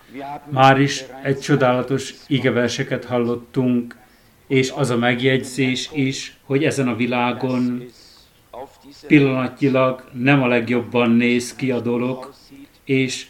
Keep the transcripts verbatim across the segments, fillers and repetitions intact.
Már is egy csodálatos igeverseket hallottunk, és az a megjegyzés is, hogy ezen a világon pillanatnyilag nem a legjobban néz ki a dolog, és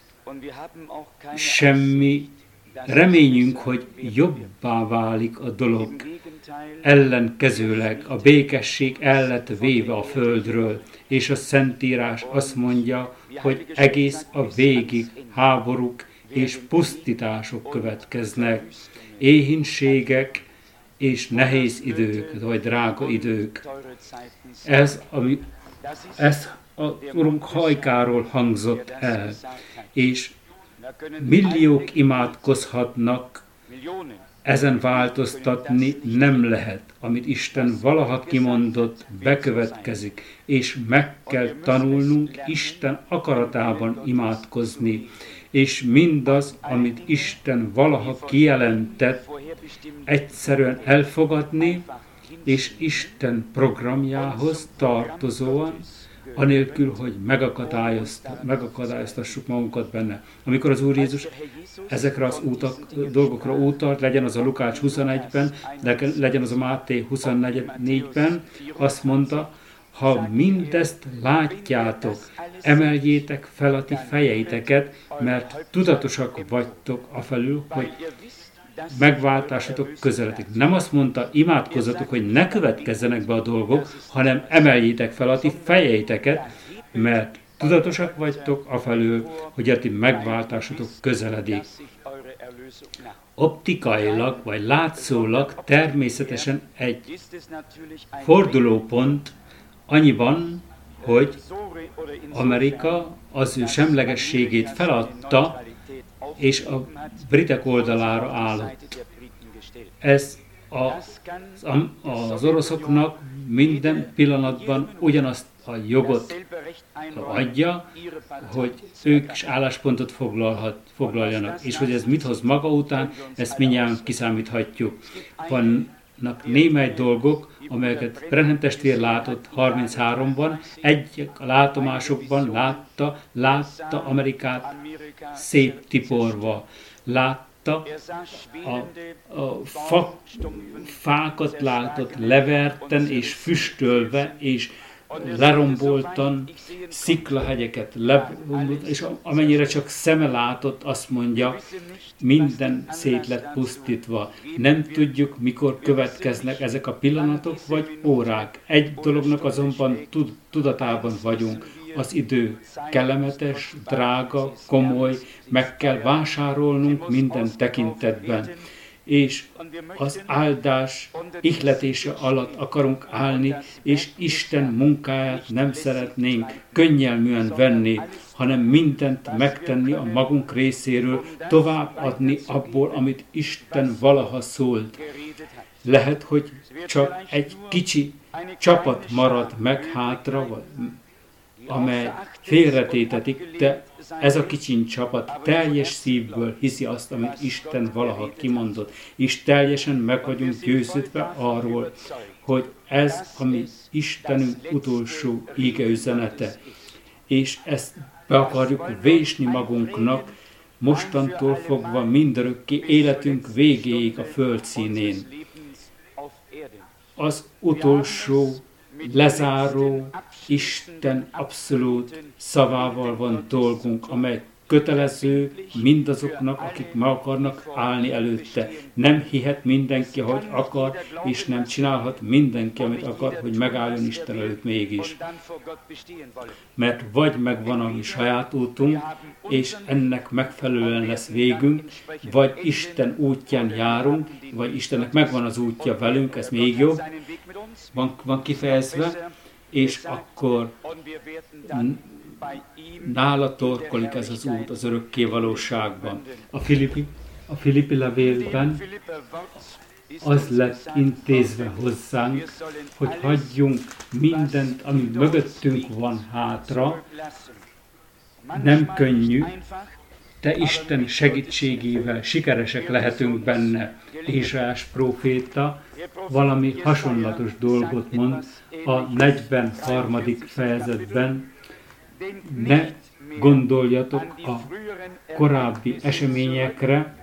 semmi reményünk, hogy jobbá válik a dolog. Ellenkezőleg a békesség el lett véve a földről, és a Szentírás azt mondja, hogy egész a végig háborúk és pusztítások következnek, éhínségek és nehéz idők, vagy drága idők. Ez, ami, ez a Urunk hajkáról hangzott el, és milliók imádkozhatnak, ezen változtatni nem lehet. Amit Isten valaha kimondott, bekövetkezik, és meg kell tanulnunk Isten akaratában imádkozni, és mindaz, amit Isten valaha kijelentett, egyszerűen elfogadni, és Isten programjához tartozóan, anélkül, hogy megakadályoztassuk magunkat benne. Amikor az Úr Jézus ezekre az útak, dolgokra utalt, legyen az a Lukács huszonegyben, legyen az a Máté huszonnégyben, azt mondta, ha mindezt látjátok, emeljétek fel a ti fejeiteket, mert tudatosak vagytok afelül, hogy megváltásatok közeledik. Nem azt mondta, imádkozzatok, hogy ne következzenek be a dolgok, hanem emeljétek fel a ti fejeiteket, mert tudatosak vagytok afelől, hogy a ti megváltásatok közeledik. Optikailag vagy látszólag természetesen egy fordulópont annyiban, hogy Amerika az ő semlegességét feladta, és a britek oldalára állott. Ez az, az oroszoknak minden pillanatban ugyanazt a jogot adja, hogy ők is álláspontot foglalhat, foglaljanak. És hogy ez mit hoz maga után, ezt mindjárt kiszámíthatjuk. Vannak némely dolgok, amelyeket Branham testvér látott harmincháromban, egy a látomásokban látta, látta Amerikát széttiporva, látta a, a fa, fákat látott leverten és füstölve, és leromboltan, sziklahegyeket lerombolt, és amennyire csak szeme látott, azt mondja, minden szét lett pusztítva. Nem tudjuk, mikor következnek ezek a pillanatok vagy órák. Egy dolognak azonban tud, tudatában vagyunk. Az idő kellemetes, drága, komoly, meg kell vásárolnunk minden tekintetben. És az áldás ihletése alatt akarunk állni, és Isten munkáját nem szeretnénk könnyelműen venni, hanem mindent megtenni a magunk részéről, továbbadni abból, amit Isten valaha szólt. Lehet, hogy csak egy kicsi csapat marad meg hátra, vagy amely félretétetik, de ez a kicsin csapat teljes szívből hiszi azt, amit Isten valaha kimondott, és teljesen meg vagyunk győződve arról, hogy ez a mi Istenünk utolsó íge üzenete, és ezt be akarjuk vésni magunknak, mostantól fogva mindörökké életünk végéig a földszínén. Az utolsó, lezáró, Isten abszolút szavával van dolgunk, amely kötelező mindazoknak, akik meg akarnak állni előtte. Nem hihet mindenki, ahogy akar, és nem csinálhat mindenki, amit akar, hogy megálljon Isten előtt mégis. Mert vagy megvan a mi saját útunk, és ennek megfelelően lesz végünk, vagy Isten útján járunk, vagy Istennek megvan az útja velünk, ez még jobb, van, van kifejezve, és akkor nála torkolik ez az út az örökké valóságban. A Filippi, a Filippi levélben az lett intézve hozzánk, hogy hagyjunk mindent, ami mögöttünk van hátra. Nem könnyű, de Isten segítségével sikeresek lehetünk benne. Ézsaiás próféta valami hasonlatos dolgot mond a negyvenharmadik fejezetben. Ne gondoljatok a korábbi eseményekre,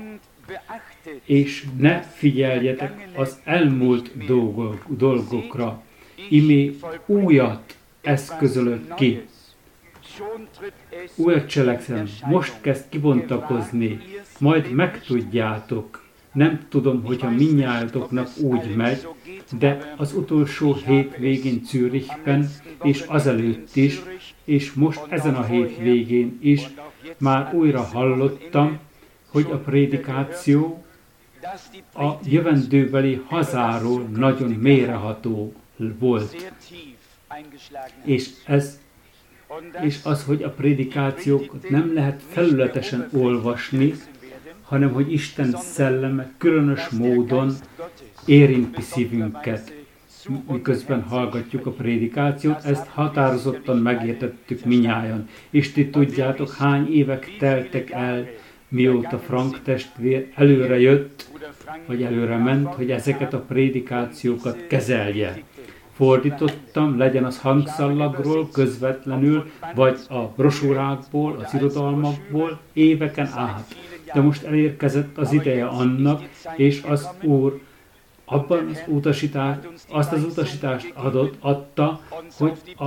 és ne figyeljetek az elmúlt dolgok, dolgokra, imé újat eszközölök ki. Újat cselekszem, most kezd kibontakozni, majd megtudjátok. Nem tudom, hogyha mindnyájatoknak úgy megy, de az utolsó hét végén Zürichben, és azelőtt is, és most ezen a hét végén is már újra hallottam, hogy a prédikáció a jövendőbeli hazáról nagyon mélyreható volt. És ez és az, hogy a prédikációkat nem lehet felületesen olvasni, hanem hogy Isten szelleme különös módon érinti szívünket, miközben hallgatjuk a prédikációt, ezt határozottan megértettük minnyájan. És ti tudjátok, hány évek teltek el, mióta Frank testvér előre jött, vagy előre ment, hogy ezeket a prédikációkat kezelje. Fordítottam, legyen az hangszallagról, közvetlenül, vagy a brosúrákból, az irodalmakból, éveken át. De most elérkezett az ideje annak, és az Úr abban az utasítást, azt az utasítást adott, adta, hogy a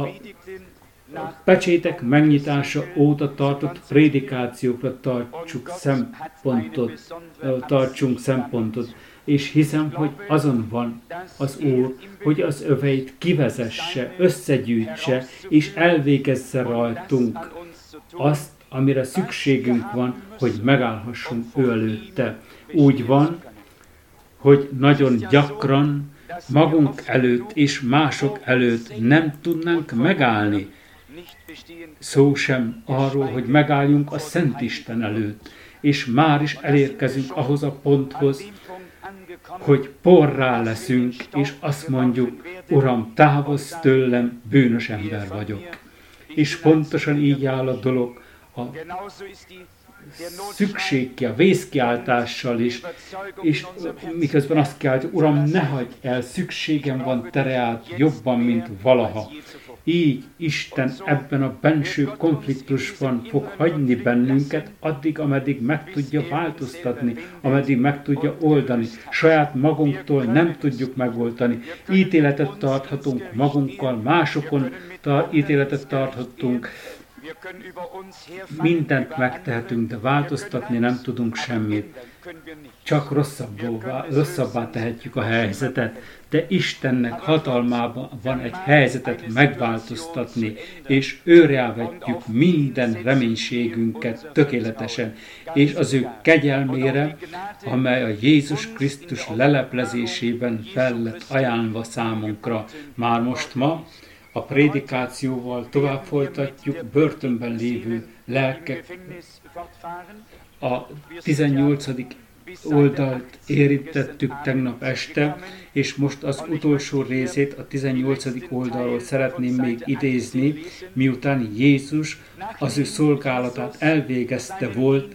pecsétek megnyitása óta tartott prédikációkra tartsuk szempontot, tartsunk szempontot. És hiszem, hogy azon van az Úr, hogy az öveit kivezesse, összegyűjtse, és elvégezze rajtunk azt, amire szükségünk van, hogy megállhassunk ő előtte. Úgy van, hogy nagyon gyakran magunk előtt és mások előtt nem tudnánk megállni. Szó sem arról, hogy megálljunk a Szent Isten előtt, és már is elérkezünk ahhoz a ponthoz, hogy porrá leszünk, és azt mondjuk, Uram, távozz tőlem, bűnös ember vagyok. És pontosan így áll a dolog a szükségki, a vészkiáltással is, és miközben azt kiáltjuk, Uram, ne hagyj el, szükségem van tereát jobban, mint valaha. Így Isten ebben a benső konfliktusban fog hagyni bennünket, addig, ameddig meg tudja változtatni, ameddig meg tudja oldani. Saját magunktól nem tudjuk megoldani. Ítéletet tarthatunk magunkkal, másokon tar- ítéletet tarthatunk, mindent megtehetünk, de változtatni nem tudunk semmit. Csak rosszabbá, rosszabbá tehetjük a helyzetet, de Istennek hatalmában van egy helyzetet megváltoztatni, és őre vetjük minden reménységünket tökéletesen, és az ő kegyelmére, amely a Jézus Krisztus leleplezésében fel lett ajánlva számunkra. Már most ma a prédikációval tovább folytatjuk, börtönben lévő lelkek. A tizennyolcadik oldalt érintettük tegnap este, és most az utolsó részét, a tizennyolcadik oldalról szeretném még idézni, miután Jézus az ő szolgálatát elvégezte volt,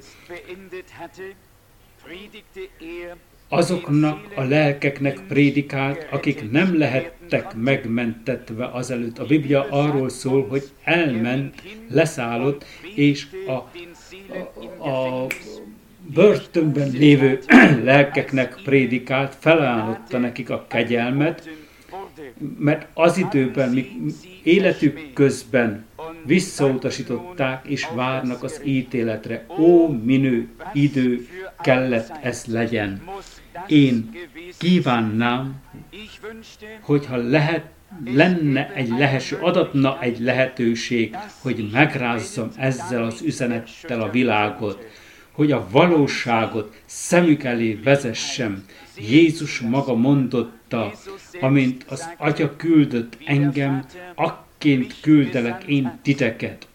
azoknak a lelkeknek prédikált, akik nem lehettek megmentetve azelőtt. A Biblia arról szól, hogy elment, leszállott, és a, a, a börtönben lévő lelkeknek prédikált, felajánlotta nekik a kegyelmet, mert az időben, míg életük közben visszautasították és várnak az ítéletre. Ó, minő idő kellett ez legyen. Én kívánnám, hogyha lehet, lenne egy lehetőség, adatna egy lehetőség, hogy megrázzam ezzel az üzenettel a világot, hogy a valóságot szemük elé vezessem. Jézus maga mondotta, amint az Atya küldött engem, akként küldelek én titeket.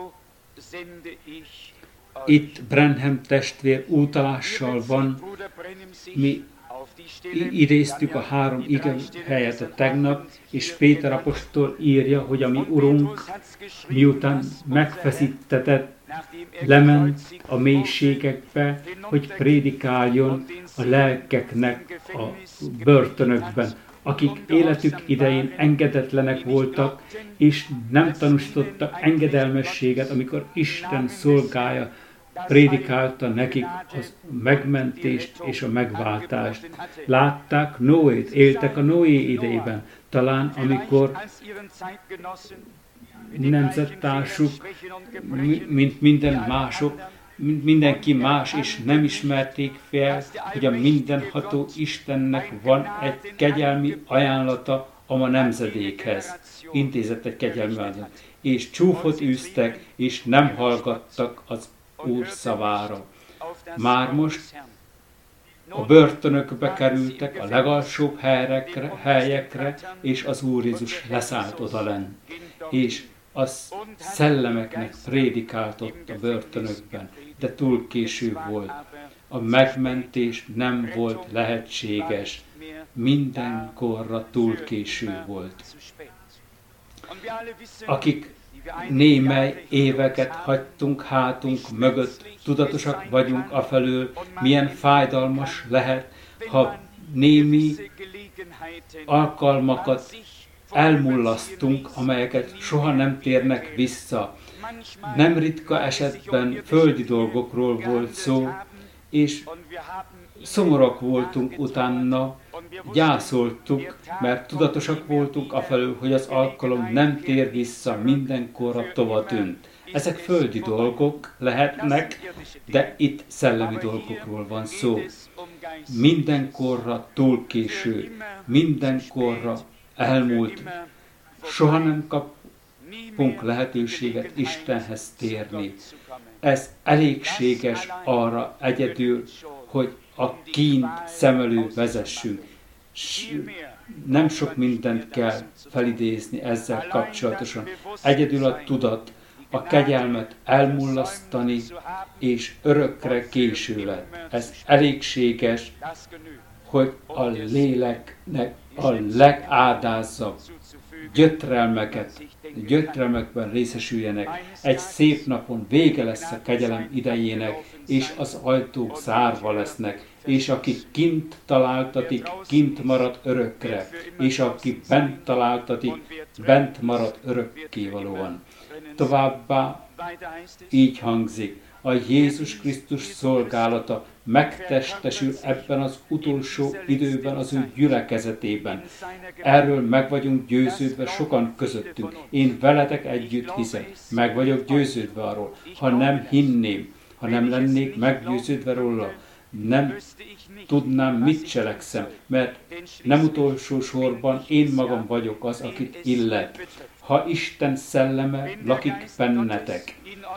Itt Branham testvér utalással van, mi idéztük a három ige helyet a tegnap, és Péter apostol írja, hogy a mi Urunk, miután megfeszítetett, lement a mélységekbe, hogy prédikáljon a lelkeknek a börtönökben. akik életük idején engedetlenek voltak, és nem tanúsítottak engedelmességet, amikor Isten szolgája prédikálta nekik az megmentést és a megváltást. Látták Noét, éltek a Noé idejében, talán amikor nemzettársuk, mint minden mások, mint mindenki más, és nem ismerték fel, hogy a mindenható Istennek van egy kegyelmi ajánlata a ma nemzedékhez. Intézett egy kegyelmi ajánlatot. És csúfot űztek, és nem hallgattak az Úr szavára. Már most a börtönökbe kerültek, a legalsóbb helyekre, helyekre, és az Úr Jézus leszállt odalenn. És az szellemeknek prédikáltott a börtönökben, de túl késő volt. A megmentés nem volt lehetséges, mindenkorra túl késő volt. Akik némely éveket hagytunk hátunk mögött, tudatosak vagyunk afelől, milyen fájdalmas lehet, ha némi alkalmakat elmullasztunk, amelyeket soha nem térnek vissza. Nem ritka esetben földi dolgokról volt szó, és szomorúak voltunk utána, gyászoltuk, mert tudatosak voltunk afelől, hogy az alkalom nem tér vissza, mindenkorra tova tűnt. Ezek földi dolgok lehetnek, de itt szellemi dolgokról van szó. Mindenkorra túl késő, mindenkorra elmúlt, soha nem kapunk lehetőséget Istenhez térni. Ez elégséges arra egyedül, hogy a kínt szem elől vezessünk. Nem sok mindent kell felidézni ezzel kapcsolatosan. Egyedül a tudat, a kegyelmet elmullasztani, és örökre késő lett. Ez elégséges, hogy a léleknek a legádázabb gyötrelmeket, gyötrelmekben részesüljenek. Egy szép napon vége lesz a kegyelem idejének, és az ajtók zárva lesznek, és aki kint találtatik, kint marad örökre, és aki bent találtatik, bent marad örökkévalóan. Továbbá így hangzik, a Jézus Krisztus szolgálata megtestesül ebben az utolsó időben az ő gyülekezetében. Erről meg vagyunk győződve sokan közöttünk. Én veletek együtt hiszem. Meg vagyok győződve arról. Ha nem hinném, ha nem lennék meggyőződve róla, nem tudnám, mit cselekszem, mert nem utolsó sorban én magam vagyok az, akit illet. Ha Isten szelleme lakik bennetek,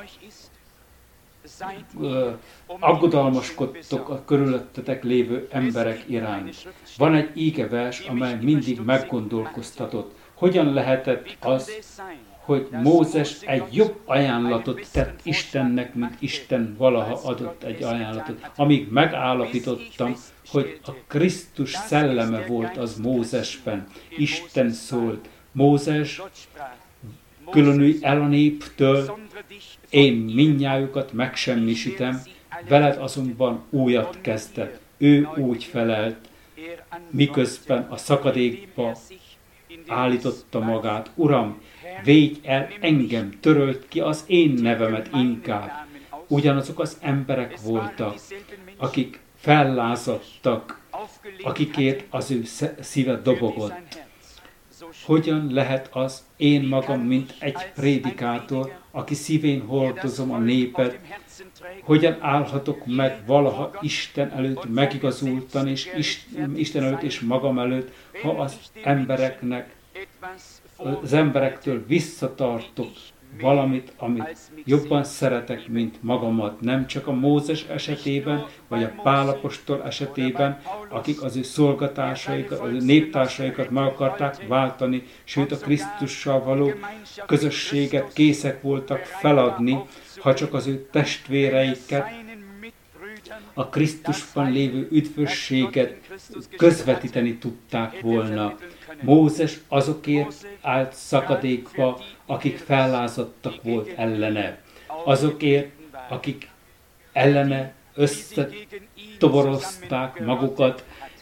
aggodalmaskodtok a körülöttetek lévő emberek iránt. Van egy ígevers, amely mindig meggondolkoztatott. Hogyan lehetett az, hogy Mózes egy jobb ajánlatot tett Istennek, mint Isten valaha adott egy ajánlatot, amíg megállapítottam, hogy a Krisztus szelleme volt az Mózesben. Isten szólt, Mózes, különülj el a néptől, én mindnyájukat megsemmisítem, veled azonban újat kezdett. Ő úgy felelt, miközben a szakadékba állította magát. Uram, védj el engem, töröld ki az én nevemet inkább. Ugyanazok az emberek voltak, akik fellázadtak, akikért az ő szíve dobogott. Hogyan lehet az én magam, mint egy prédikátor, aki szívén hordozom a népet, hogyan állhatok meg valaha Isten előtt megigazultan, és Isten előtt és magam előtt, ha az embereknek, az emberektől visszatartok valamit, amit jobban szeretek, mint magamat. Nem csak a Mózes esetében, vagy a Pál apostol esetében, akik az ő szolgatársaikat, az ő néptársaikat meg akarták váltani, sőt a Krisztussal való közösséget készek voltak feladni, ha csak az ő testvéreiket, a Krisztusban lévő üdvösséget közvetíteni tudták volna. Mózes azokért állt szakadékba, akik fellázadtak volt ellene. Azokért, akik ellene összetoborozták magukat,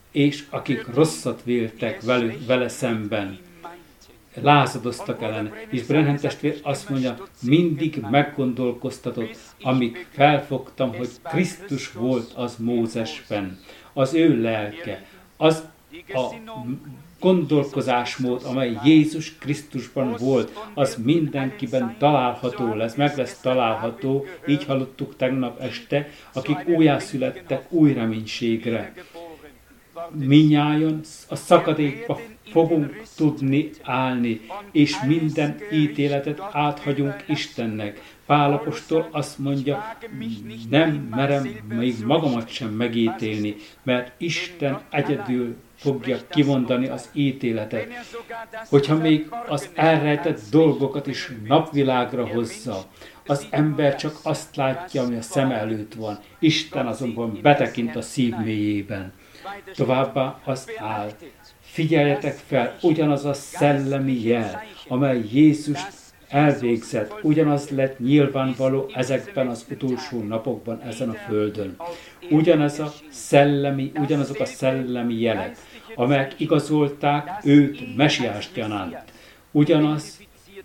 és akik rosszat véltek velő, vele szemben, lázadoztak ellene. És Branham testvér azt mondja, mindig meggondolkoztatott, amíg felfogtam, hogy Krisztus volt az Mózesben, az ő lelke, az a gondolkozásmód, amely Jézus Krisztusban volt, az mindenkiben található lesz, meg lesz található, így hallottuk tegnap este, akik újjászülettek új reménységre. Minnyájon a szakadékba fogunk tudni állni, és minden ítéletet áthagyunk Istennek. Pál apostol azt mondja, nem merem még magamat sem megítélni, mert Isten egyedül fogja kimondani az ítéletet. Hogyha még az elrejtett dolgokat is napvilágra hozza, az ember csak azt látja, ami a szem előtt van. Isten azonban betekint a szív mélyében. Továbbá az áll. Figyeljetek fel, ugyanaz a szellemi jel, amely Jézus elvégzett, ugyanaz lett nyilvánvaló ezekben az utolsó napokban ezen a földön. Ugyanaz a szellemi, ugyanazok a szellemi jelek, amelyek igazolták őt mesiást gyanánt. Ugyanaz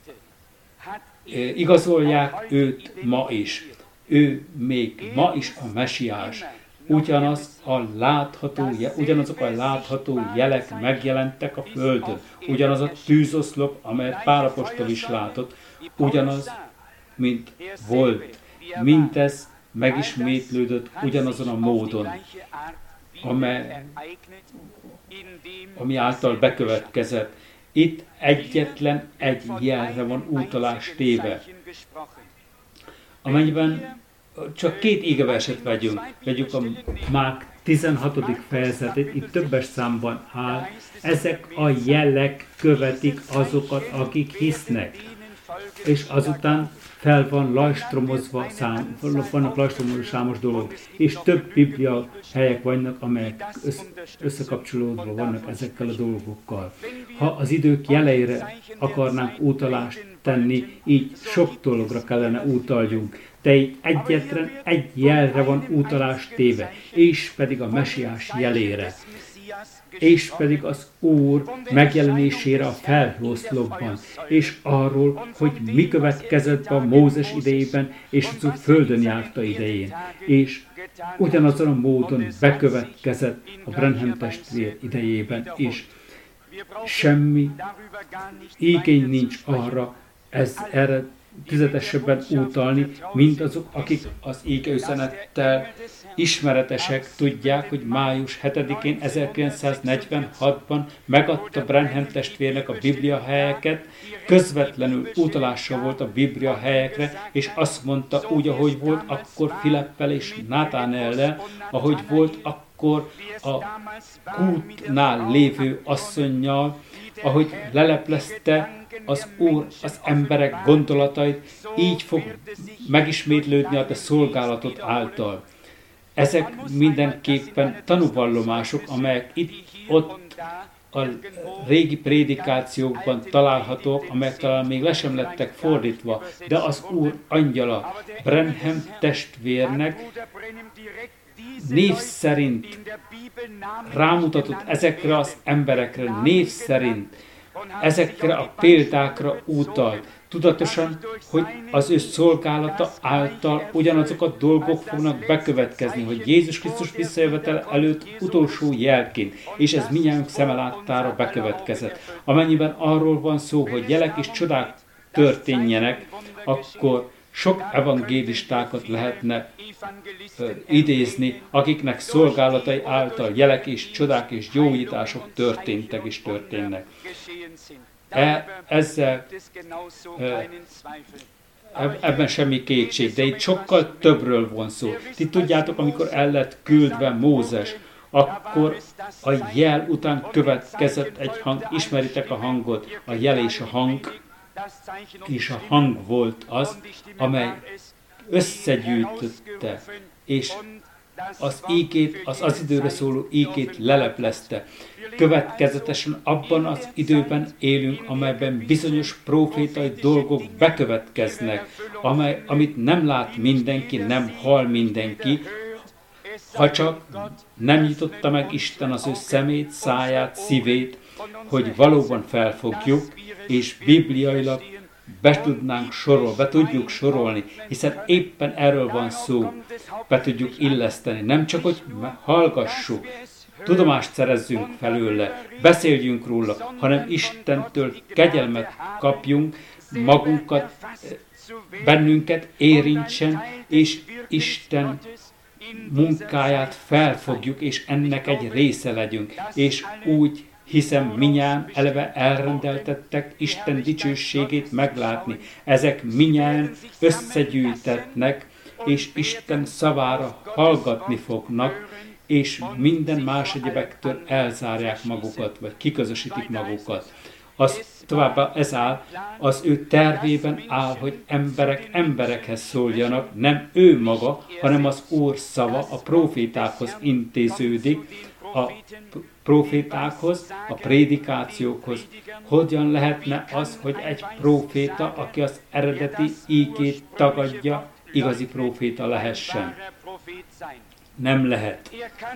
igazolják őt ma is. Ő még ma is a mesiás. Ugyanaz a látható, ugyanazok a látható jelek megjelentek a földön. Ugyanaz a tűzoszlop, amelyet Pál apostol is látott, ugyanaz, mint volt. Mindez megismétlődött ugyanazon a módon, amely, ami által bekövetkezett. Itt egyetlen egy jelre van utalás téve, amennyiben csak két égeverset vegyünk, vegyük a Márk tizenhatodik fejezetét, itt többes számban áll, ezek a jelek követik azokat, akik hisznek. És azután fel van lajstromozva, szám, vannak lajstromozva számos dolgok, és több biblia helyek vannak, amelyek összekapcsolódva vannak ezekkel a dolgokkal. Ha az idők jeleire akarnánk utalást tenni, így sok dologra kellene utaljunk, de így egyetlen egy jelre van utalás téve, és pedig a mesiás jelére, és pedig az Úr megjelenésére a felhőoszlopban, és arról, hogy mi következett be a Mózes idejében, és az Úr földön járta idején, és ugyanazon a módon bekövetkezett a Branham testvér idejében is. Semmi igény nincs arra, ez erre tüzetesebben utalni, mint azok, akik az ége üzenettel ismeretesek, tudják, hogy május hetedikén ezerkilencszáznegyvenhatban megadta Branham testvérnek a biblia helyeket, közvetlenül utalással volt a biblia helyekre, és azt mondta úgy, ahogy volt akkor Filippel és Nátánellel, ahogy volt akkor a kútnál lévő asszonnyal, ahogy leleplezte az Úr az emberek gondolatait, így fog megismétlődni a te szolgálatot által. Ezek mindenképpen tanúvallomások, amelyek itt-ott a régi prédikációkban találhatók, amelyek talán még le sem lettek fordítva, de az Úr angyala Branham testvérnek név szerint rámutatott ezekre az emberekre, név szerint ezekre a példákra utalt, tudatosan, hogy az ő szolgálata által ugyanazok a dolgok fognak bekövetkezni, hogy Jézus Krisztus visszajövetel előtt utolsó jelként, és ez mindjárt szeme láttára bekövetkezett. Amennyiben arról van szó, hogy jelek és csodák történjenek, akkor sok evangélistákat lehetne uh, idézni, akiknek szolgálatai által jelek és csodák és gyógyítások történtek és történnek. E, ezzel e, ebben semmi kétség, de itt sokkal többről van szó. Ti tudjátok, amikor el lett küldve Mózes, akkor a jel után következett egy hang, ismeritek a hangot, a jel és a hang, és a hang volt az, amely összegyűjtötte, és az ígét, az az időre szóló ígét leleplezte. Következetesen abban az időben élünk, amelyben bizonyos profétai dolgok bekövetkeznek, amely, amit nem lát mindenki, nem hall mindenki, Ha csak nem nyitotta meg Isten az ő szemét, száját, szívét, hogy valóban felfogjuk, és bibliailag be tudnánk sorolni, be tudjuk sorolni, hiszen éppen erről van szó, be tudjuk illeszteni. Nem csak, hogy hallgassuk, tudomást szerezzünk felőle, beszéljünk róla, hanem Istentől kegyelmet kapjunk, magunkat, bennünket érintsen, és Isten munkáját felfogjuk, és ennek egy része legyünk. És úgy hiszem, minnyáján eleve elrendeltettek Isten dicsőségét meglátni. Ezek minnyáján összegyűjtetnek, és Isten szavára hallgatni fognak, és minden más egyebektől elzárják magukat, vagy kiközösítik magukat. Az továbbá ez áll, az ő tervében áll, hogy emberek emberekhez szóljanak, nem ő maga, hanem az Úr szava a prófétákhoz intéződik, a prófétákhoz, a prédikációkhoz. Hogyan lehetne az, hogy egy próféta, aki az eredeti ígét tagadja, igazi próféta lehessen? Nem lehet,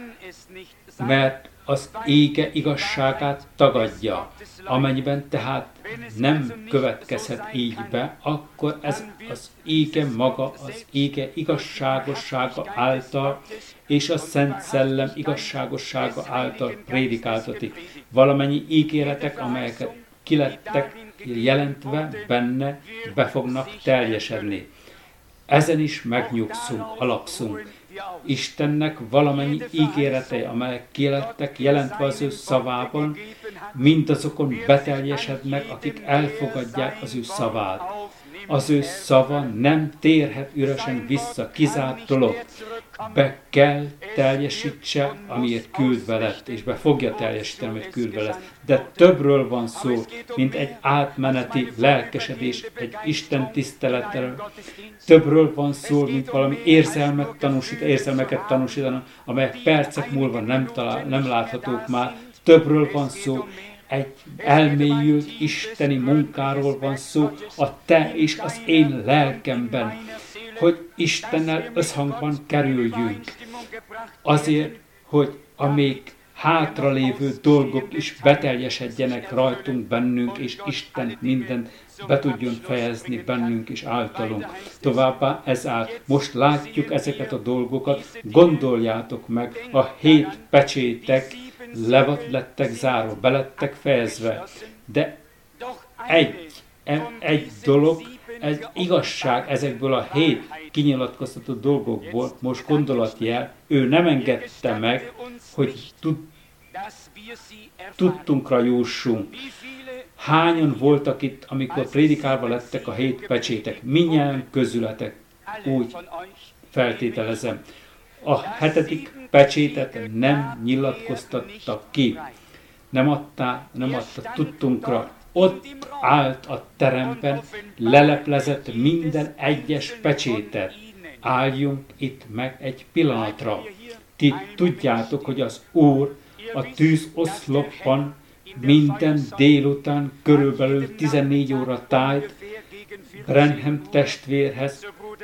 mert az ége igazságát tagadja. Amennyiben tehát nem következhet így be, akkor ez az ége maga, az ége igazságossága által és a Szent Szellem igazságossága által prédikáltatik. Valamennyi ígéretek, amelyeket kilettek jelentve benne, be fognak teljesedni. Ezen is megnyugszunk, alapszunk. Istennek valamennyi ígéretei, amelyek kilettek jelentve az ő szavában, mindazokon beteljesednek, akik elfogadják az ő szavát. Az ő szava nem térhet üresen vissza, kizárt dolog. Be kell teljesítse, amiért küldve lett, és be fogja teljesíteni, amit küldve lett. De többről van szó, mint egy átmeneti lelkesedés, egy Isten tiszteletről. Többről van szó, mint valami érzelmet tanúsít, érzelmeket tanúsítanak, amelyek percek múlva nem, talál, nem láthatók már. Többről van szó, egy elmélyült isteni munkáról van szó a te és az én lelkemben, hogy Istennel összhangban kerüljünk. Azért, hogy a még hátralévő dolgok is beteljesedjenek rajtunk, bennünk, és Isten mindent be tudjon fejezni bennünk és általunk. Továbbá ez áll. Most látjuk ezeket a dolgokat, gondoljátok meg, a hét pecsétek le lettek zárva, be lettek fejezve. De egy, egy dolog, egy igazság ezekből a hét kinyilatkoztatott dolgokból, most gondolatjel, ő nem engedte meg, hogy tud, tudtunkra jussunk. Hányan voltak itt, amikor prédikálva lettek a hét pecsétek? Mindnyájan közületek, úgy feltételezem. A hetedik pecsétet nem nyilatkoztattak ki. Nem adta, nem adta tudtunkra. Ott állt a teremben, leleplezett minden egyes pecsétet. Álljunk itt meg egy pillanatra. Ti tudjátok, hogy az Úr a tűzoszlopban minden délután körülbelül tizennégy óra tájt Branham testvérhez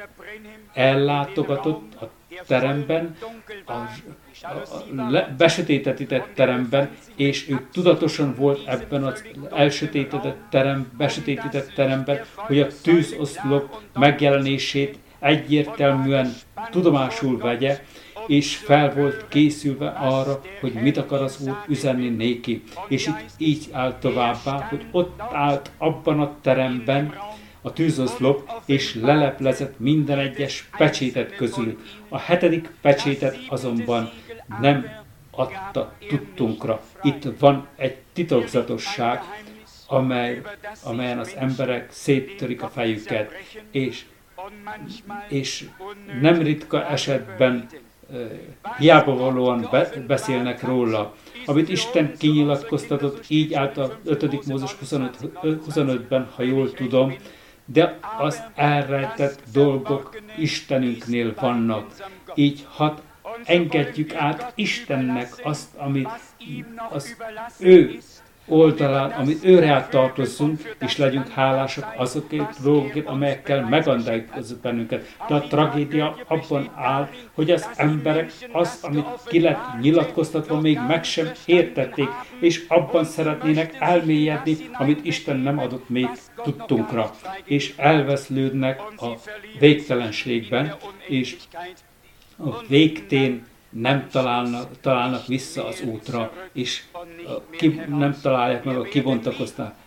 ellátogatott a teremben, a, a, a besötétetített teremben, és ő tudatosan volt ebben az elsötétetett terem, besötétített teremben, hogy a tűzoszlop megjelenését egyértelműen tudomásul vegye, és fel volt készülve arra, hogy mit akar az Úr üzenni néki. És itt így áll továbbá, hogy ott állt abban a teremben a tűzoszlop, és leleplezett minden egyes pecsétet közül. A hetedik pecsétet azonban nem adta tudtunkra. Itt van egy titokzatosság, amely, amelyen az emberek széttörik a fejüket, és, és nem ritka esetben hiába valóan be, beszélnek róla. Amit Isten kinyilatkoztatott, így állt a ötödik Mózes huszonötben, ha jól tudom, de az elrejtett dolgok Istenünknél vannak. Így hadd engedjük át Istennek azt, amit az ő oldalán, amit őre tartozzunk, és legyünk hálásak azokért dolgokért, amelyekkel megajándékozott bennünket. De a tragédia abban áll, hogy az emberek azt, amit ki lett nyilatkoztatva, még meg sem értették, és abban szeretnének elmélyedni, amit Isten nem adott még tudtunkra, és elveszlődnek a végtelenségben, és a végtén nem találnak, találnak vissza az útra, és ki, nem találják meg a kibontakoztatást.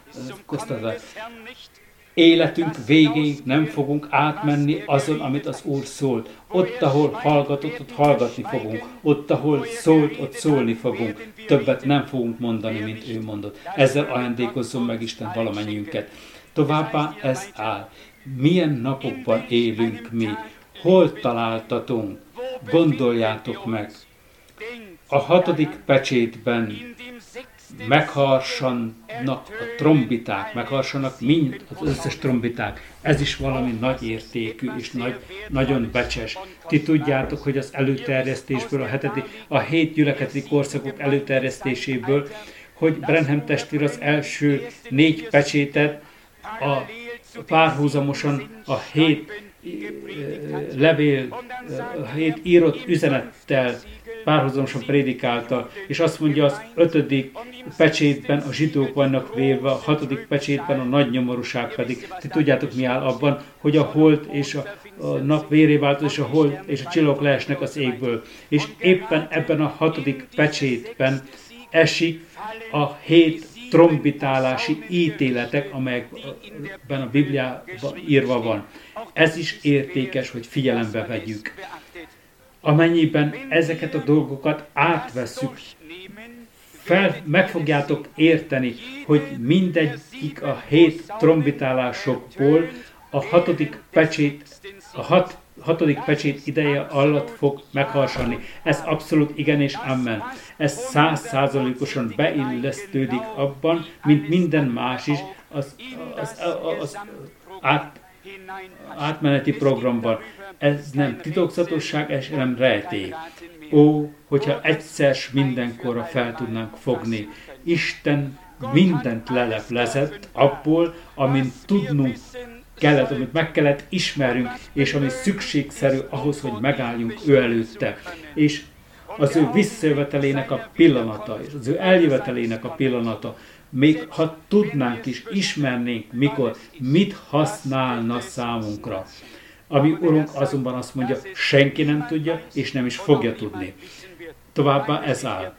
Életünk végéig nem fogunk átmenni azon, amit az Úr szólt. Ott, ahol hallgatott, ott hallgatni fogunk. Ott, ahol szólt, ott szólni fogunk. Többet nem fogunk mondani, mint ő mondott. Ezzel ajándékozzon meg Isten valamennyiünket. Továbbá ez áll. Milyen napokban élünk mi? Hol találtatunk? Gondoljátok meg. A hatodik pecsétben megharsannak a trombiták, megharsannak mind az összes trombiták. Ez is valami nagy értékű és nagy, nagyon becses. Ti tudjátok, hogy az előterjesztésből, a, hetedik, a hét gyülekezeti korszakok előterjesztéséből, hogy Branham testvér az első négy pecsétet a párhuzamosan a hét levél, a hét írott üzenettel párhuzamosan prédikálta, és azt mondja, az ötödik pecsétben a zsidók vannak vélve, a hatodik pecsétben a nagy nyomorúság pedig. Ti tudjátok, mi áll abban, hogy a hold és a, a nap véré változ, és a hold és a csillagok leesnek az égből. És éppen ebben a hatodik pecsétben esik a hét trombitálási ítéletek, amelyekben a Bibliában írva van. Ez is értékes, hogy figyelembe vegyük. Amennyiben ezeket a dolgokat átvesszük, fel, meg fogjátok érteni, hogy mindegyik a hét trombitálásokból a hatodik pecsét, a hat, hatodik pecsét ideje alatt fog megharsanni. Ez abszolút igen és amen. Ez száz százalékosan beillesztődik abban, mint minden más is az, az, az, az át, átmeneti programban. Ez nem titokzatosság, ez nem rejtély. Ó, hogyha egyszer mindenkorra fel tudnánk fogni. Isten mindent leleplezett abból, amint tudnunk kellett, amit meg kellett ismerünk, és ami szükségszerű ahhoz, hogy megálljunk ő előtte. És az ő visszajövetelének a pillanata, és az ő eljövetelének a pillanata, még ha tudnánk is, ismernénk mikor, mit használna számunkra. Ami Urunk azonban azt mondja, senki nem tudja, és nem is fogja tudni. Továbbá ez áll.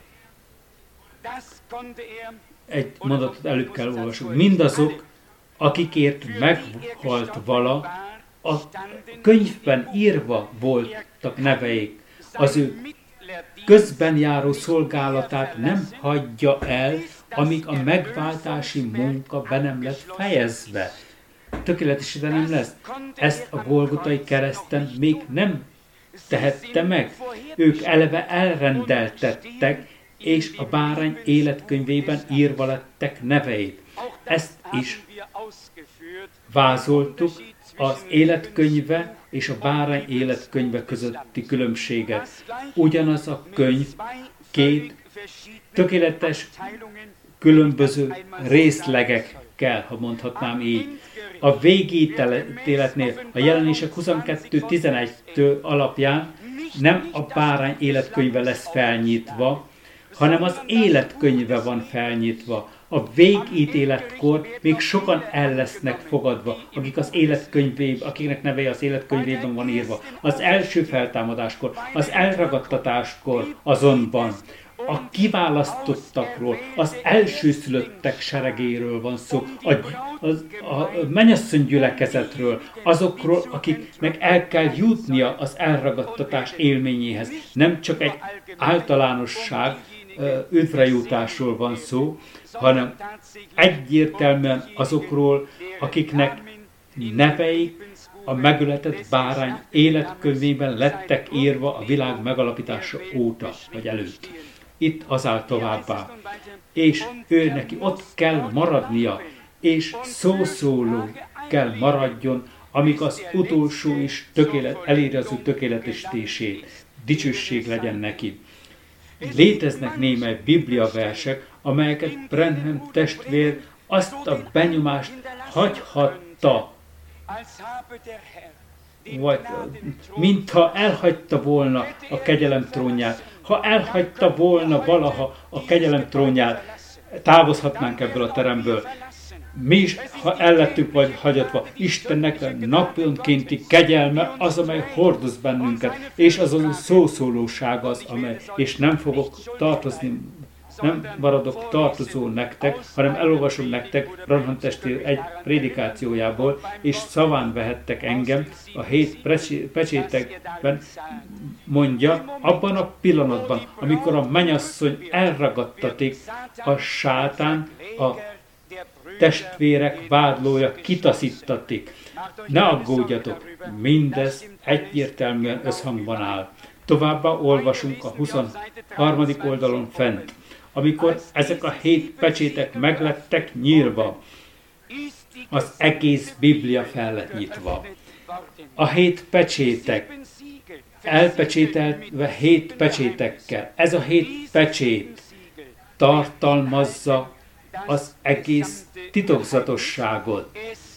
Egy mondatot előbb kell olvasni. Mindazok, akikért meghalt vala, a könyvben írva voltak neveik. Az ő közben járó szolgálatát nem hagyja el, amíg a megváltási munka be nem lett fejezve. Tökéletesítve nem lesz. Ezt a Golgotai kereszten még nem tehette meg. Ők eleve elrendeltettek, és a bárány életkönyvében írva lettek neveit. Ezt is vázoltuk, az életkönyve és a bárány életkönyve közötti különbséget. Ugyanaz a könyv két tökéletes, különböző részlegekkel, ha mondhatnám így. A végítéletnél a jelenések huszonkettő tizenegy alapján nem a bárány életkönyve lesz felnyitva, hanem az életkönyve van felnyitva. A végítéletkor még sokan el lesznek fogadva, akik az életkönyvében, akiknek neve az életkönyvében van írva. Az első feltámadáskor, az elragadtatáskor azonban a kiválasztottakról, az elsőszülöttek seregéről van szó, a, a, a mennyasszony gyülekezetről, azokról, akiknek el kell jutnia az elragadtatás élményéhez. Nem csak egy általánosság, üdvrejutásról van szó, hanem egyértelműen azokról, akiknek neveik a megöletett bárány életkönyvében lettek írva a világ megalapítása óta, vagy előtt. Itt az áll továbbá. És ő neki ott kell maradnia, és szószóló kell maradjon, amíg az utolsó is tökélet, eléri az ő tökéletesítését. Dicsőség legyen neki. Léteznek némely bibliaversek, amelyeket Branham testvér azt a benyomást hagyhatta, vagy mintha elhagyta volna a kegyelem trónját. Ha elhagyta volna valaha a kegyelem trónját, távozhatnánk ebből a teremből. Mi is, ha ellettük vagy hagyatva, Istennek naponkénti kegyelme az, amely hordoz bennünket, és az a szószólóság az, amely, és nem fogok tartozni, nem maradok tartozó nektek, hanem elolvasom nektek Branham testvér egy prédikációjából, és szaván vehettek engem a hét pecsétekben, mondja, abban a pillanatban, amikor a mennyasszony elragadtatik, a sátán, a testvérek vádlója kitaszítatik. Ne aggódjatok, mindez egyértelműen összhangban áll. Továbbá olvasunk a huszonharmadik oldalon fent. Amikor ezek a hét pecsétek meglettek nyírva, az egész Biblia fel lett nyitva. A hét pecsétek, elpecsételve hét pecsétekkel. Ez a hét pecsét tartalmazza az egész titokzatosságot.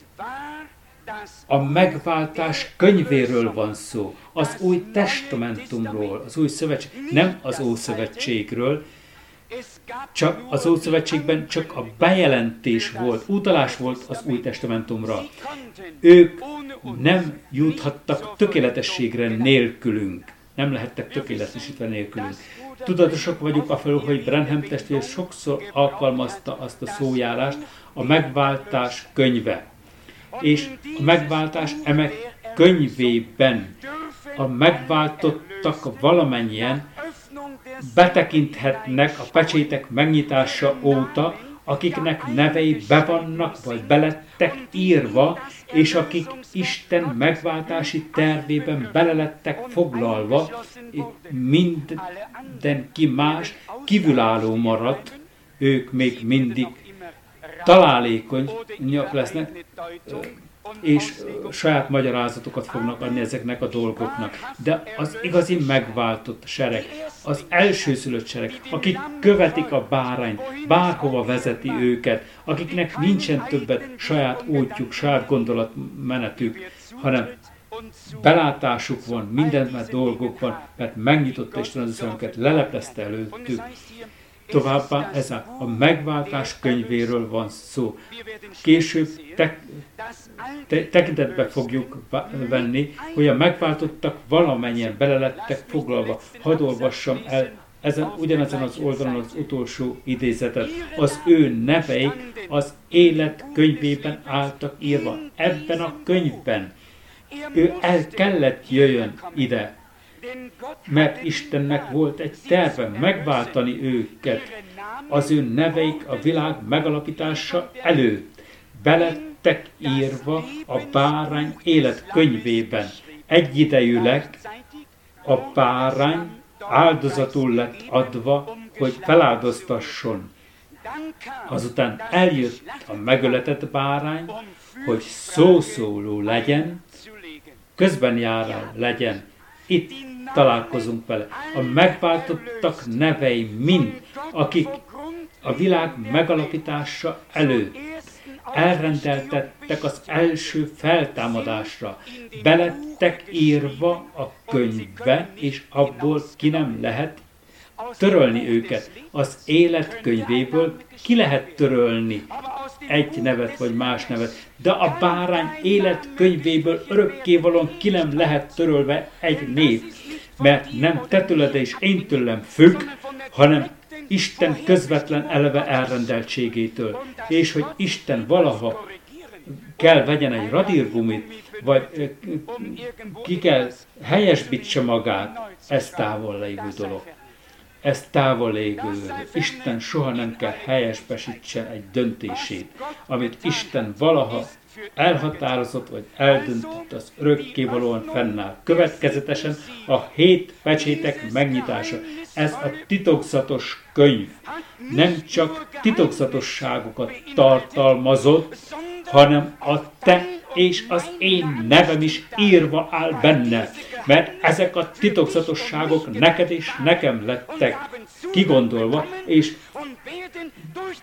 A megváltás könyvéről van szó, az új testamentumról, az új szövetség, nem az Ószövetségről, csak az Ószövetségben csak a bejelentés volt, utalás volt az új testamentumra. Ők nem juthattak tökéletességre nélkülünk, nem lehettek tökéletesítve nélkülünk. Tudatosak vagyunk afelől, hogy Branham testvér sokszor alkalmazta azt a szójárást, a megváltás könyve. És a megváltás eme könyvében a megváltottak valamennyien betekinthetnek a pecsétek megnyitása óta, akiknek nevei be vannak, vagy belettek írva, és akik Isten megváltási tervében belelettek foglalva, mindenki más kívülálló maradt, ők még mindig találékonyak lesznek, és saját magyarázatokat fognak adni ezeknek a dolgoknak. De az igazi megváltott sereg, az elsőszülött sereg, akik követik a bárányt, bárhova vezeti őket, akiknek nincsen többet saját útjuk, saját gondolatmenetük, hanem belátásuk van, minden dolgok van, mert megnyitotta Isten az szemüket, leleplezte előttük. Továbbá ez a, a megváltás könyvéről van szó. Később te, te, tekintetbe fogjuk venni, hogy a megváltottak valamennyien belelettek foglalva. Hadd olvassam el ezen, ugyanezen az oldalon az utolsó idézetet. Az ő neveik az élet könyvében álltak írva. Ebben a könyvben ő el kellett jöjjön ide, mert Istennek volt egy terve megváltani őket. Az ő neveik a világ megalapítása előtt belettek írva a bárány élet könyvében. Egyidejűleg a bárány áldozatul lett adva, hogy feláldoztasson. Azután eljött a megöletett bárány, hogy szószóló legyen, közben járó legyen. Itt találkozunk vele. A megváltottak nevei mind, akik a világ megalapítása előtt elrendeltettek az első feltámadásra, belettek írva a könyvbe, és abból ki nem lehet törölni őket. Az élet könyvéből ki lehet törölni egy nevet vagy más nevet, de a bárány élet könyvéből örökkévalóan ki nem lehet törölve egy név, mert nem te tőled és én tőlem függ, hanem Isten közvetlen eleve elrendeltségétől. És hogy Isten valaha kell vegyen egy radírgumit, vagy ki kell helyesbítse magát, ez távol lévő dolog. Ez távol lévő. Isten soha nem kell helyesbesítsen egy döntését, amit Isten valaha elhatározott, vagy eldöntött, az örökkévalóan fennáll. Következetesen a hét pecsétek megnyitása. Ez a titokzatos könyv nem csak titokzatosságokat tartalmazott, hanem a te és az én nevem is írva áll benne, mert ezek a titokzatosságok neked és nekem lettek kigondolva, és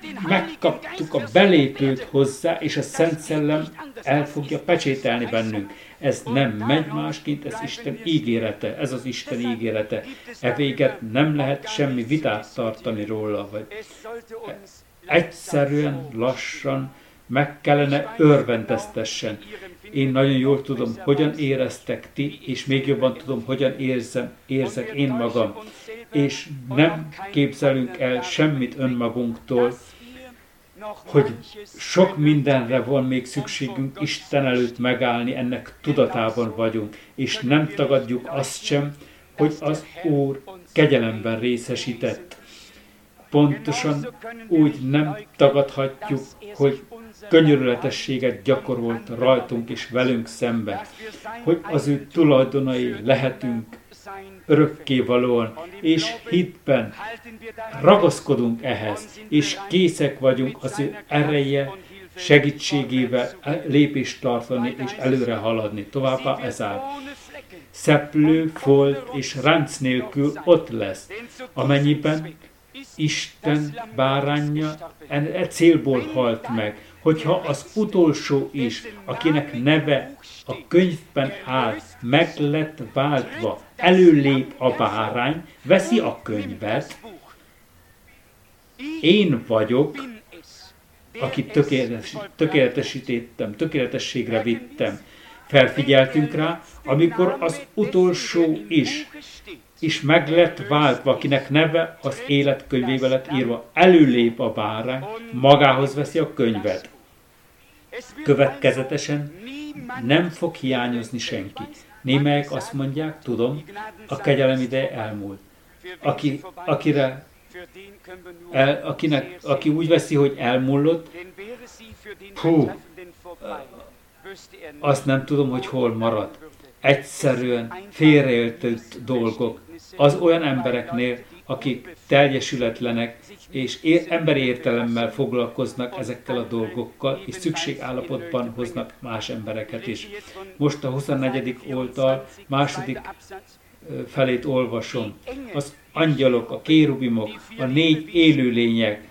megkaptuk a belépőt hozzá, és a Szent Szellem el fogja pecsételni bennünk. Ez nem megy másként, ez Isten ígérete, ez az Isten ígérete. E véget nem lehet semmi vitát tartani róla, vagy egyszerűen, lassan meg kellene örvendeztessen. Én nagyon jól tudom, hogyan éreztek ti, és még jobban tudom, hogyan érzem, érzek én magam. És nem képzelünk el semmit önmagunktól, hogy sok mindenre van még szükségünk Isten előtt megállni, ennek tudatában vagyunk, és nem tagadjuk azt sem, hogy az Úr kegyelemben részesített. Pontosan úgy nem tagadhatjuk, hogy könyörületességet gyakorolt rajtunk és velünk szemben, hogy az ő tulajdonai lehetünk örökkévalóan, és hitben ragaszkodunk ehhez, és készek vagyunk az ő ereje segítségével lépést tartani és előre haladni. Továbbá ez áll. Szeplő, folt és ránc nélkül ott lesz, amennyiben Isten báránja e célból halt meg, hogyha az utolsó is, akinek neve a könyvben áll, meg lett váltva, előlép a bárány, veszi a könyvet, én vagyok, aki tökéletes, tökéletesítettem, tökéletességre vittem. Felfigyeltünk rá, amikor az utolsó is, is meg lett váltva, akinek neve az életkönyvébe lett írva, előlép a bárány, magához veszi a könyvet. Következetesen nem fog hiányozni senki. Némelyek azt mondják, tudom, a kegyelem ideje elmúlt. Aki, akire, el, akinek, aki úgy veszi, hogy elmúlott, hú, azt nem tudom, hogy hol marad. Egyszerűen félreértett dolgok az olyan embereknél, akik teljesületlenek, és ér, emberi értelemmel foglalkoznak ezekkel a dolgokkal, és szükségállapotban hoznak más embereket is. Most a huszonnegyedik oldal második felét olvasom. Az angyalok, a kérubimok, a négy élőlények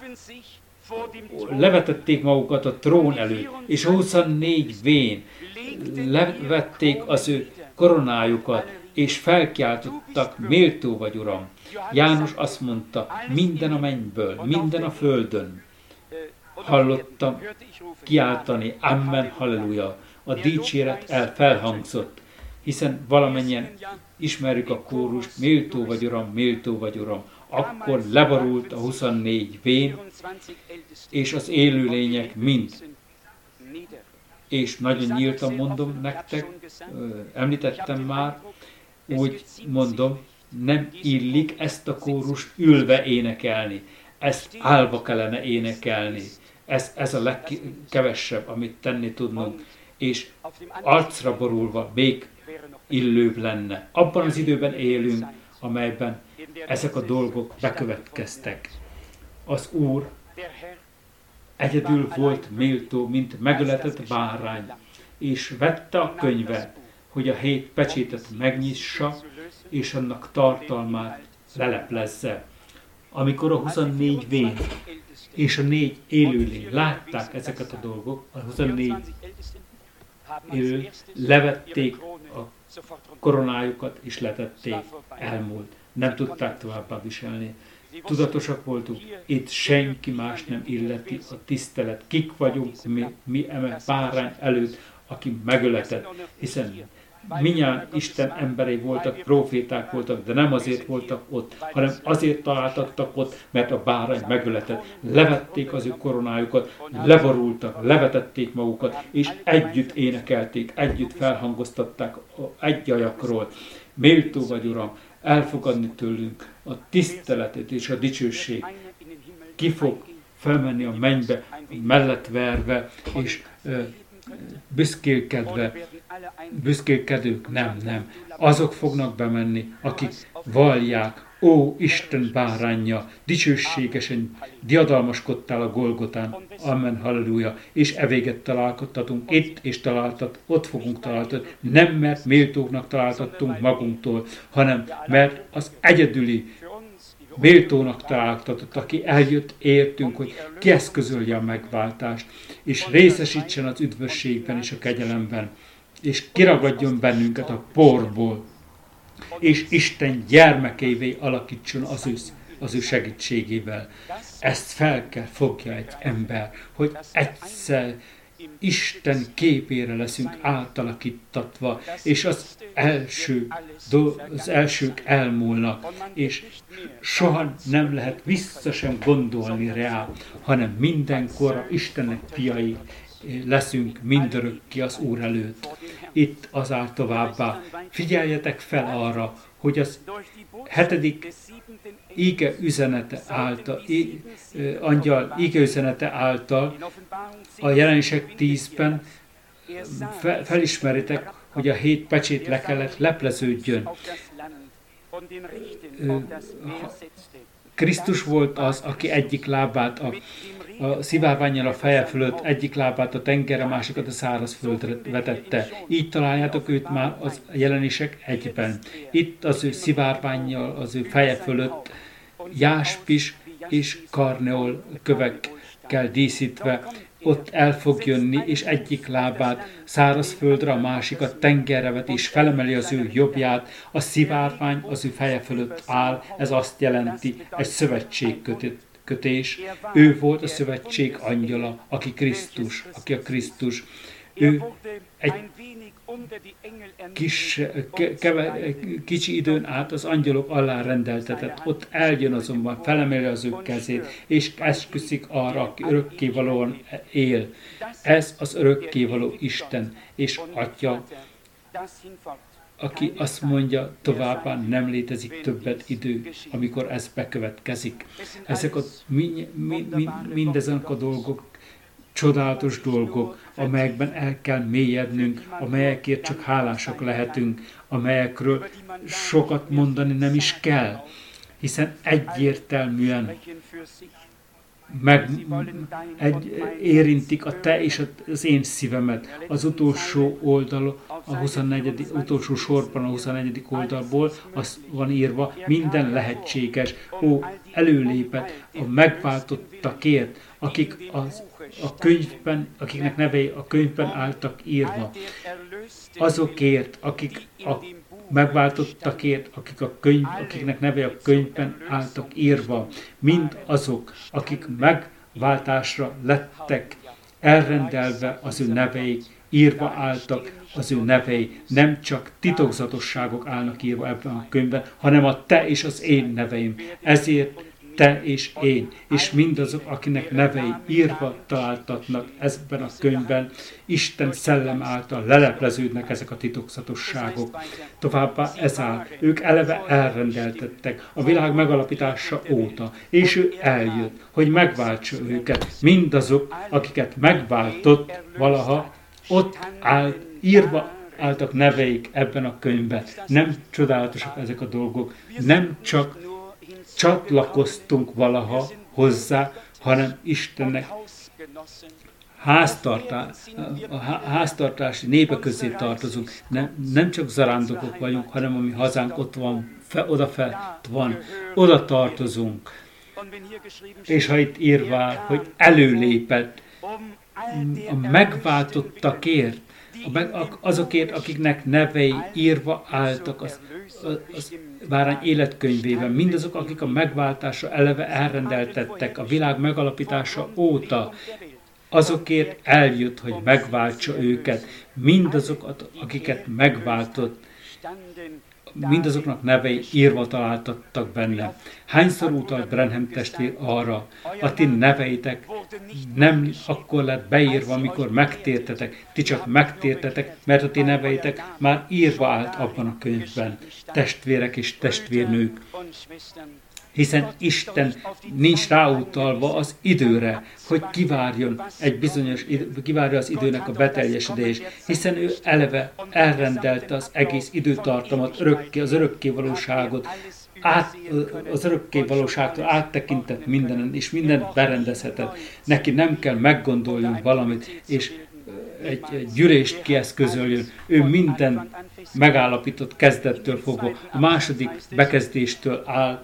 levetették magukat a trón előtt, és a huszonnégy vén levették az ő koronájukat, és felkiáltottak, méltó vagy, Uram. János azt mondta, minden a mennyből, minden a földön. Hallottam kiáltani, amen, halleluja. A dicséret el felhangzott, hiszen valamennyien ismerjük a kórust, méltó vagy, Uram, méltó vagy, Uram. Akkor leborult a huszonnégy vén, és az élőlények mind. És nagyon nyíltan mondom nektek, említettem már, úgy mondom, nem illik ezt a kórust ülve énekelni. Ezt állva kellene énekelni. Ez, ez a legkevesebb, amit tenni tudnunk. És arcra borulva még illőbb lenne. Abban az időben élünk, amelyben ezek a dolgok bekövetkeztek. Az Úr egyedül volt méltó, mint megöletett bárány, és vette a könyvet, hogy a hét pecsétet megnyissa, és annak tartalmát leleplezze. Amikor a huszonnégy vén és a négy élőlény látták ezeket a dolgok, a huszonnégy élő levették a koronájukat, és letették, elmúlt. Nem tudták továbbá viselni. Tudatosak voltunk, itt senki más nem illeti a tisztelet. Kik vagyunk mi, mi eme bárány előtt, aki megöletett, hiszen mindjárt Isten emberei voltak, proféták voltak, de nem azért voltak ott, hanem azért találtattak ott, mert a bárány megöletett. Levették az ő koronájukat, leborultak, levetették magukat, és együtt énekelték, együtt felhangoztatták egy ajakról. Méltó vagy, Uram, elfogadni tőlünk a tiszteletet és a dicsőség. Ki fog felmenni a mennybe, mellett verve, és ö, büszkélkedve, büszkélkedők, nem, nem. Azok fognak bemenni, akik vallják, ó, Isten báránja, dicsőségesen diadalmaskodtál a Golgotán, amen, halleluja, és evéget találtatunk itt, és találtat, ott fogunk találtatni, nem mert méltóknak találtattunk magunktól, hanem mert az egyedüli méltónak találtatott, aki eljött értünk, hogy kieszközölje a megváltást, és részesítsen az üdvösségben és a kegyelemben, és kiragadjon bennünket a porból, és Isten gyermekeivé alakítson az ő, az ő segítségével. Ezt fel kell fogja egy ember, hogy egyszer Isten képére leszünk átalakítatva, és az, első, az elsők elmúlnak, és soha nem lehet vissza sem gondolni rá, hanem mindenkorra Istennek fiai leszünk mindörökké az Úr előtt. Itt azár továbbá figyeljetek fel arra, hogy az hetedik íge üzenete által, í, angyal íge üzenete által a Jelenések tízben fe, felismeritek, hogy a hét pecsét le kellett lepleződjön. Krisztus volt az, aki egyik lábát a, a szivárvánnyal a feje fölött, egyik lábát a tengerre, másikat a szárazföldre vetette. Így találjátok őt már az Jelenések egyben. Itt az ő szivárvánnyal az ő feje fölött jáspis és karneol kövekkel díszítve, ott el fog jönni, és egyik lábát szárazföldre, a másikat tengerre vet, és felemeli az ő jobbját, a szivárvány az ő feje fölött áll, ez azt jelenti, egy szövetségkötés. Ő volt a szövetség angyala, aki Krisztus, aki a Krisztus. Ő egy kis, keve, kicsi időn át az angyalok alá rendeltetett, ott eljön azonban, felemeli az ő kezét, és esküszik arra, aki örökkévalóan él. Ez az örökkévaló Isten és Atya, aki azt mondja, továbbá nem létezik többet idő, amikor ez bekövetkezik. Ezek a, mi, mi, mi, mindezek a dolgok, csodálatos dolgok, amelyekben el kell mélyednünk, amelyekért csak hálásak lehetünk, amelyekről sokat mondani nem is kell, hiszen egyértelműen meg, egy, érintik a te és az én szívemet. Az utolsó oldal, a huszonnegyedik utolsó sorban a huszonnegyedik oldalból az van írva, minden lehetséges. Ó, előlépett a megváltottakért, akik az, a könyvben, akiknek nevei a könyvben álltak írva. Azokért, akik a megváltottakért, akik a könyv, akiknek neve a könyvben álltak írva, mind azok, akik megváltásra lettek elrendelve, az ő neveik, írva álltak az ő nevei. Nem csak titokzatosságok állnak írva ebben a könyvben, hanem a te és az én neveim. Ezért te és én, és mindazok, akinek nevei írva találtatnak ebben a könyvben, Isten szellem által lelepleződnek ezek a titokzatosságok. Továbbá ez áll, ők eleve elrendeltettek a világ megalapítása óta, és ő eljött, hogy megváltsa őket. Mindazok, akiket megváltott valaha, ott állt, írva álltak neveik ebben a könyvben. Nem csodálatosak ezek a dolgok, nem csak csatlakoztunk valaha hozzá, hanem Istennek háztartás, a háztartási népe közé tartozunk. Nem, nem csak zarándokok vagyunk, hanem a mi hazánk ott van, fe, odafent van, oda tartozunk. És ha itt írva, hogy előlépett a megváltottakért, azokért, akiknek nevei írva álltak az, az bárány életkönyvében, mindazok, akik a megváltásra eleve elrendeltettek a világ megalapítása óta, azokért eljött, hogy megváltsa őket, mindazokat, akiket megváltott, mindazoknak nevei írva találtattak benne. Hányszor utalt Branham testvér arra, a ti neveitek nem akkor lett beírva, amikor megtértetek, ti csak megtértetek, mert a ti neveitek már írva állt abban a könyvben. Testvérek és testvérnők, hiszen Isten nincs ráutalva az időre, hogy kivárjon egy bizonyos idő, kivárja az időnek a beteljesedés, hiszen ő eleve elrendelte az egész időtartamot, örökké, az örökké valóságot, át, az örökké valóságtól áttekintett mindenen, és mindent berendezhetett. Neki nem kell meggondoljon valamit, és egy, egy gyűlést kieszközöljön. Ő mindent megállapított kezdettől fogva. A második bekezdéstől áll.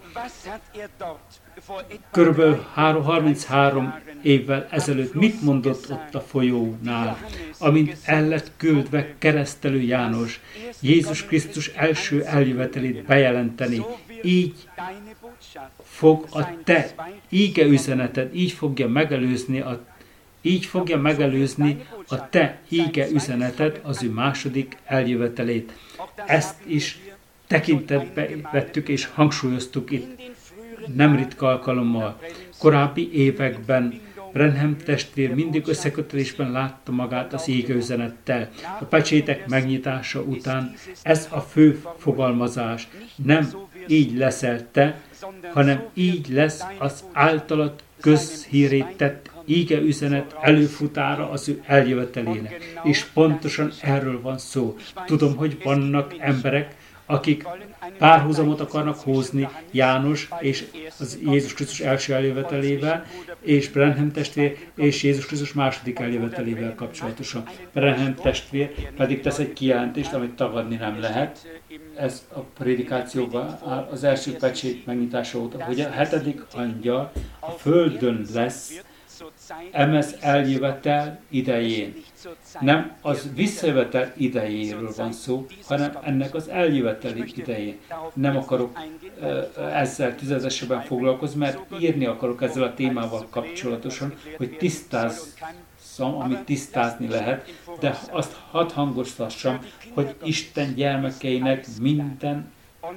Körülbelül harminchárom évvel ezelőtt mit mondott ott a folyónál, amint el lett küldve keresztelő János, Jézus Krisztus első eljövetelét bejelenteni. Így fog a te íge üzeneted, így fogja megelőzni a Így fogja megelőzni a te íge üzeneted az ő második eljövetelét. Ezt is tekintetbe vettük és hangsúlyoztuk itt nem ritka alkalommal. Korábbi években Branham testvér mindig összekötésben látta magát az íge üzenettel. A pecsétek megnyitása után ez a fő fogalmazás. Nem így leszel te, hanem így lesz az általad közhírét tett íge üzenet előfutára az ő eljövetelének. És pontosan erről van szó. Tudom, hogy vannak emberek, akik párhuzamot akarnak hozni János és az Jézus Krisztus első eljövetelével, és Branham testvér és Jézus Krisztus második eljövetelével kapcsolatosan. Branham testvér pedig tesz egy kijelentést, amit tagadni nem lehet. Ez a prédikációban áll az első pecsét megnyitása óta, hogy a hetedik angyal a földön lesz emez eljövetel idején. Nem az visszajövetel idejéről van szó, hanem ennek az eljöveteli idején. Nem akarok ezzel tüzetesebben foglalkozni, mert írni akarok ezzel a témával kapcsolatosan, hogy tisztázzam, amit tisztázni lehet, de azt hadd hangoztassam, hogy Isten gyermekeinek minden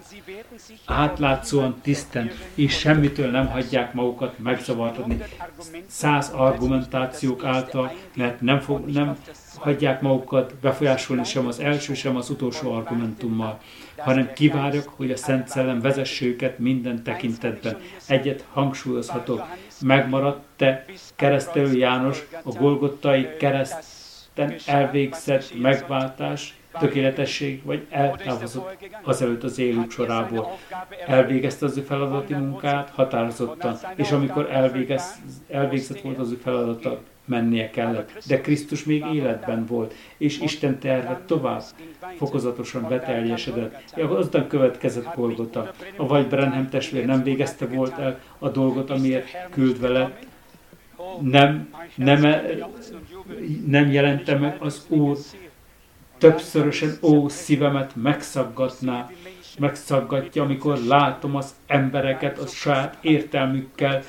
átlátszóan tiszten, és semmitől nem hagyják magukat megzavartatni száz argumentációk által, mert nem, fog, nem hagyják magukat befolyásolni sem az első, sem az utolsó argumentummal, hanem kivárjuk, hogy a Szent Szellem vezesse őket minden tekintetben. Egyet hangsúlyozhatok, megmaradt te keresztelő János a Golgottai kereszten elvégzett megváltás, tökéletesség, vagy eltávozott azelőtt az élők sorából. Elvégezte az ő feladati munkát határozottan, és amikor elvégez, elvégzett volt az ő feladata, mennie kellett. De Krisztus még életben volt, és Isten terve tovább fokozatosan beteljesedett. Aztán következett Golgota. Vagy Branham testvér nem végezte volt el a dolgot, amiért küldve lett, nem, nem, nem jelente meg az Úr többszörösen, ó, szívemet megszaggatná, megszaggatja, amikor látom az embereket a saját értelmükkel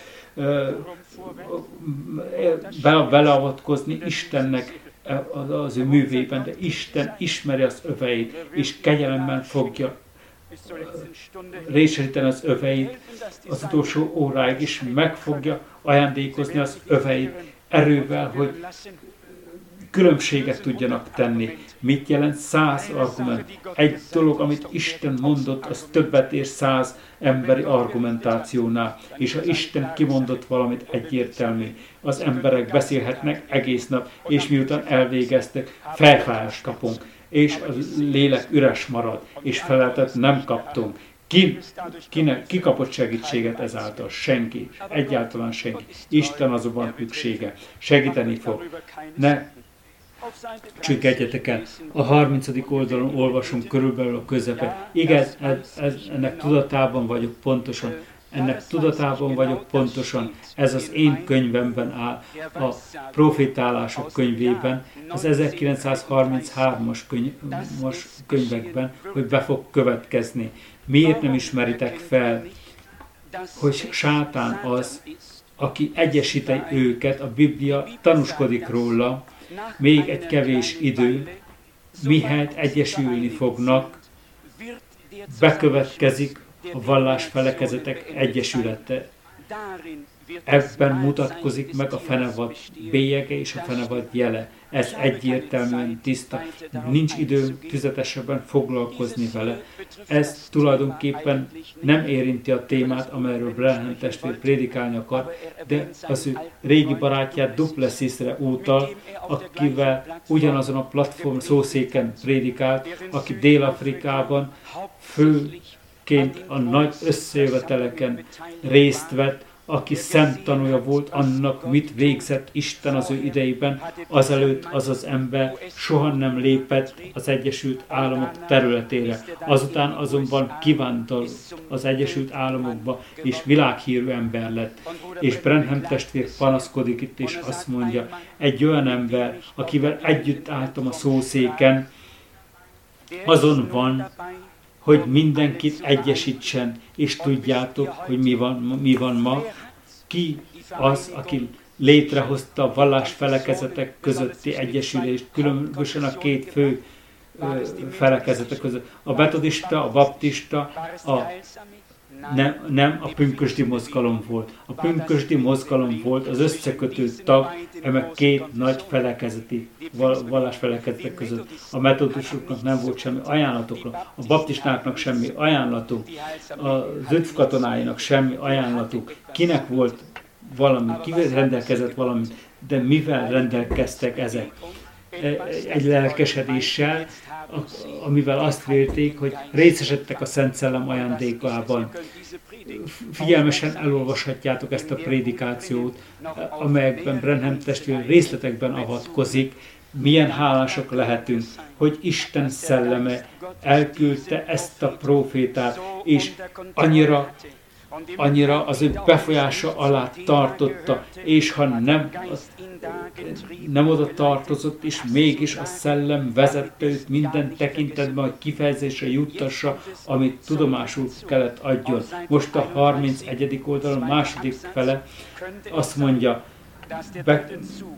be, beleavatkozni Istennek az ő művében, de Isten ismeri az öveit, és kegyelemmel fogja részesíteni az öveit az utolsó óráig, és meg fogja ajándékozni az öveit erővel, hogy különbséget tudjanak tenni. Mit jelent száz argument? Egy dolog, amit Isten mondott, az többet ér száz emberi argumentációnál. És ha Isten kimondott valamit egyértelmű, az emberek beszélhetnek egész nap, és miután elvégeztek, felfájást kapunk, és a lélek üres marad, és feleletet nem kaptunk. Ki, kinek, ki kapott segítséget ezáltal? Senki. Egyáltalán senki. Isten azonban hűsége. Segíteni fog. Ne csüggedjetek el. A harmincadik oldalon olvasunk körülbelül a közepe. Igen, ez, ez, ennek tudatában vagyok pontosan. Ennek tudatában vagyok pontosan. Ez az én könyvemben áll, a profétálások könyvében, az ezerkilencszázharminchárom-as könyv, könyvekben, hogy be fog következni. Miért nem ismeritek fel, hogy sátán az, aki egyesíti őket, a Biblia tanúskodik róla, még egy kevés idő, mihelyt egyesülni fognak, bekövetkezik a vallásfelekezetek egyesülete. Ebben mutatkozik meg a fenevad bélyege és a fenevad jele. Ez egyértelműen tiszta. Nincs idő tüzetesebben foglalkozni vele. Ez tulajdonképpen nem érinti a témát, amelyről Branham testvér prédikálni akar, de az ő régi barátját Duplessisre utal, akivel ugyanazon a platform szószéken prédikált, aki Dél-Afrikában főként a nagy összejöveteleken részt vett, aki szemtanúja volt annak, mit végzett Isten az ő idejében, azelőtt az az ember soha nem lépett az Egyesült Államok területére. Azután azonban kivándorolt az Egyesült Államokba, és világhírű ember lett. És Branham testvér panaszkodik itt, és azt mondja, egy olyan ember, akivel együtt álltam a szószéken, azon van, hogy mindenkit egyesítsen, és tudjátok, hogy mi van, mi van ma. Ki az, aki létrehozta a vallásfelekezetek közötti egyesülést, különösen a két fő felekezetek között. A metodista, a baptista, a Nem, nem a pünkösdi mozgalom volt. A pünkösdi mozgalom volt az összekötő tag, eme két nagy felekezeti, vallásfelekezetek között. A metodusoknak nem volt semmi ajánlatukra, a baptistáknak semmi ajánlatuk, az öt katonáinak semmi ajánlatuk. Kinek volt valami, ki rendelkezett valami, de mivel rendelkeztek ezek? Egy lelkesedéssel, amivel azt vélték, hogy részesedtek a Szent Szellem ajándékában. Figyelmesen elolvashatjátok ezt a prédikációt, amelyekben Branham testvér részletekben avatkozik, milyen hálásak lehetünk, hogy Isten szelleme elküldte ezt a prófétát, és annyira annyira az ő befolyása alá tartotta, és ha nem, nem oda tartozott, és mégis a szellem vezette őt minden tekintetben, hogy kifejezésre juttassa, amit tudomásul kellett adjon. Most a harmincegyedik oldalon, második fele azt mondja, be,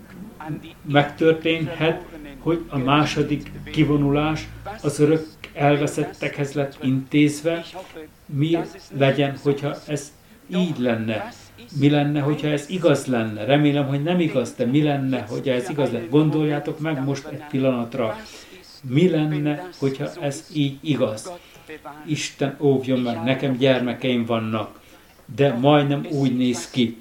megtörténhet, hogy a második kivonulás az örök elveszettekhez lett intézve. Mi legyen, hogyha ez így lenne? Mi lenne, hogyha ez igaz lenne? Remélem, hogy nem igaz, de mi lenne, hogyha ez igaz lenne? Gondoljátok meg most egy pillanatra. Mi lenne, hogyha ez így igaz? Isten óvjon meg, nekem gyermekeim vannak, de majdnem úgy néz ki.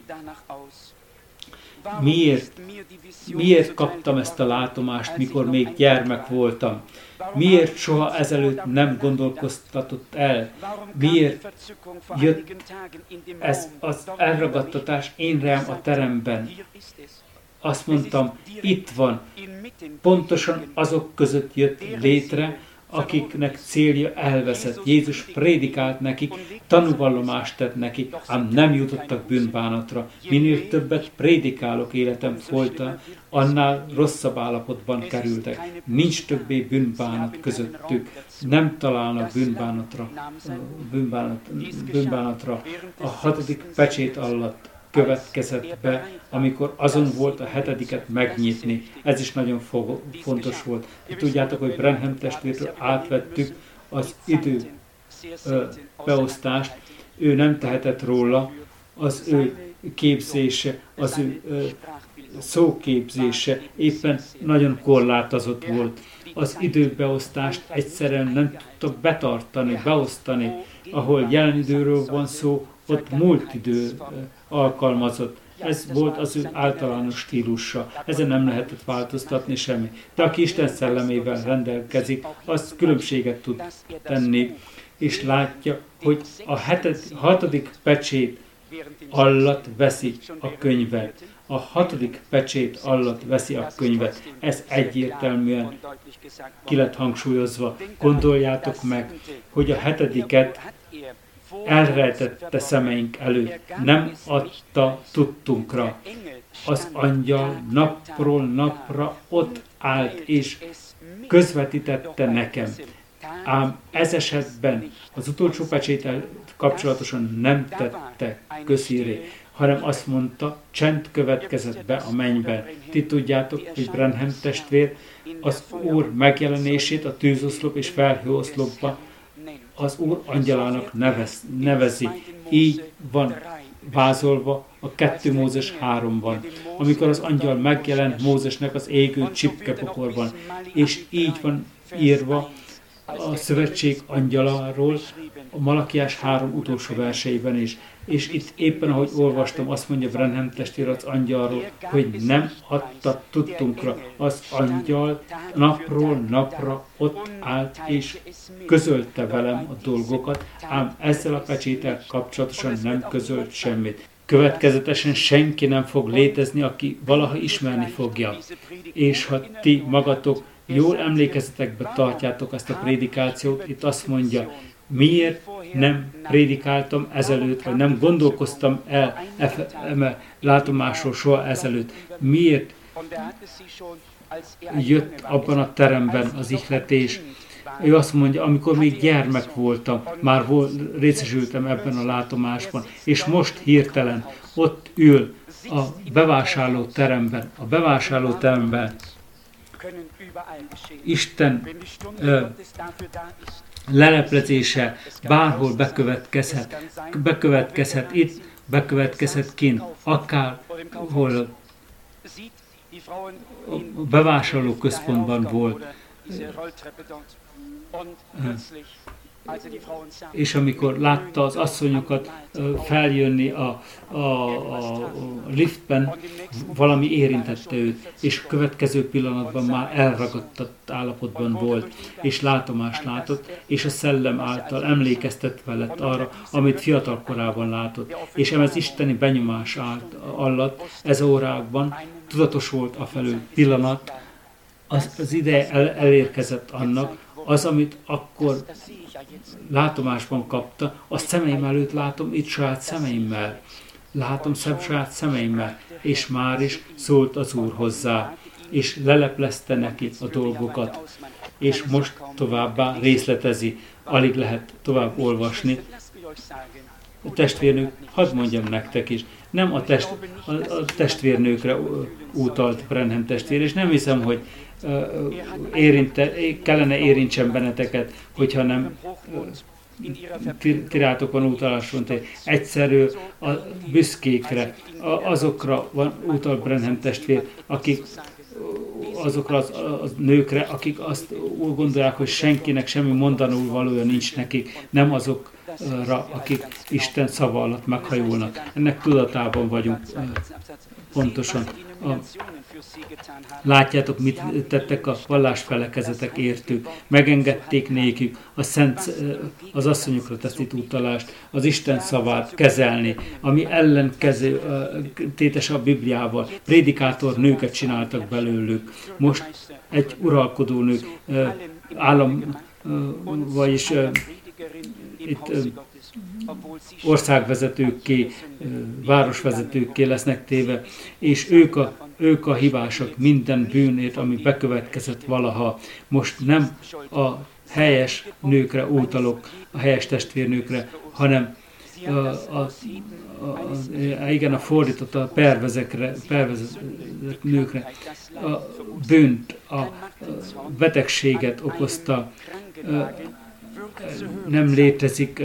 Miért? Miért kaptam ezt a látomást, mikor még gyermek voltam? Miért soha ezelőtt nem gondolkoztatott el? Miért jött ez az elragadtatás én rám a teremben? Azt mondtam, itt van. Pontosan azok között jött létre, akiknek célja elveszett. Jézus prédikált nekik, tanúvallomást tett nekik, ám nem jutottak bűnbánatra. Minél többet prédikálok életem folytán, annál rosszabb állapotban kerültek. Nincs többé bűnbánat közöttük. Nem találnak bűnbánatra. bűnbánat, bűnbánatra. A hatodik pecsét alatt következett be, amikor azon volt a hetediket megnyitni. Ez is nagyon fontos volt. Tudjátok, hogy Branham testvértől átvettük az idő ö, beosztást, ő nem tehetett róla, az ő képzése, az ő ö, szóképzése éppen nagyon korlátozott volt. Az időbeosztást egyszerűen nem tudta betartani, beosztani, ahol jelen időről van szó, ott múlt idő alkalmazott. Ez volt az ő általános stílusa. Ezen nem lehetett változtatni semmi. De aki Isten szellemével rendelkezik, az különbséget tud tenni, és látja, hogy a heted, hatodik pecsét alatt veszi a könyvet. A hatodik pecsét alatt veszi a könyvet. Ez egyértelműen ki lett hangsúlyozva. Gondoljátok meg, hogy a hetediket elrejtette szemeink előtt, nem adta tudtunkra. Az angyal napról napra ott állt és közvetítette nekem. Ám ez esetben az utolsó pecséttel kapcsolatosan nem tette közhírré, hanem azt mondta, csend következett be a mennyben. Ti tudjátok, hogy Branham testvér az Úr megjelenését a tűzoszlop és felhőoszlopba az Úr angyalának nevez, nevezi. Így van vázolva a kettő Mózes háromban, amikor az angyal megjelent Mózesnek az égő csipkepokorban, és így van írva a szövetség angyaláról a Malakiás három utolsó verseiben is. És itt éppen, ahogy olvastam, azt mondja Branham testvér az angyalról, hogy nem adta tudtunkra. Az angyal napról napra ott állt és közölte velem a dolgokat, ám ezzel a pecséttel kapcsolatosan nem közölt semmit. Következetesen senki nem fog létezni, aki valaha ismerni fogja. És ha ti magatok jól emlékezetekbe tartjátok ezt a prédikációt, itt azt mondja, miért nem prédikáltam ezelőtt, vagy nem gondolkoztam el eme látomásról soha ezelőtt. Miért jött abban a teremben az ihletés? Ő azt mondja, amikor még gyermek voltam, már volt, részesültem ebben a látomásban, és most hirtelen ott ül a bevásárló teremben, a bevásárló teremben Isten ö, leleplezése bárhol bekövetkezhet, bekövetkezhet itt, bekövetkezhet kint, akárhol a bevásárló központban volt. És amikor látta az asszonyokat feljönni a, a, a liftben, valami érintette őt, és a következő pillanatban már elragadtott állapotban volt, és látomást látott, és a szellem által emlékeztetve lett arra, amit fiatal korában látott. És ez isteni benyomás állt alatt, ez órákban tudatos volt afelől pillanat, az, az ideje el, elérkezett annak, az, amit akkor látomásban kapta, azt szemeim előtt látom itt saját szemeimmel. Látom szem saját szemeimmel, és már is szólt az Úr hozzá, és leleplezte neki a dolgokat, és most továbbá részletezi, alig lehet tovább olvasni. A testvérnők, hadd mondjam nektek is, nem a, test, a, a testvérnőkre utalt Branham testvér, és nem hiszem, hogy uh, érinte, kellene érintsen benneteket, hogyha nem uh, tirátokon utalás van, egyszerű a büszkékre, a, azokra van utal Branham testvér, akik azokra az, az nőkre, akik azt úgy gondolják, hogy senkinek semmi mondanul valója nincs nekik, nem azokra, akik Isten szava alatt meghajolnak. Ennek tudatában vagyunk pontosan. A, látjátok, mit tettek a vallásfelekezetek értük. Megengedték nékük a szent, az asszonyokra tesz itt utalást, az Isten szavát kezelni, ami ellenkező tétes a Bibliával. Prédikátor nőket csináltak belőlük. Most egy uralkodó nő, állam, vagyis itt országvezetőkké, városvezetőkké lesznek téve, és ők a, ők a hibások minden bűnért, ami bekövetkezett valaha. Most nem a helyes nőkre utalok, a helyes testvérnőkre, hanem a, a, a, a, igen, a fordított a pervezekre, pervezett nőkre. A bűnt, a betegséget okozta, nem létezik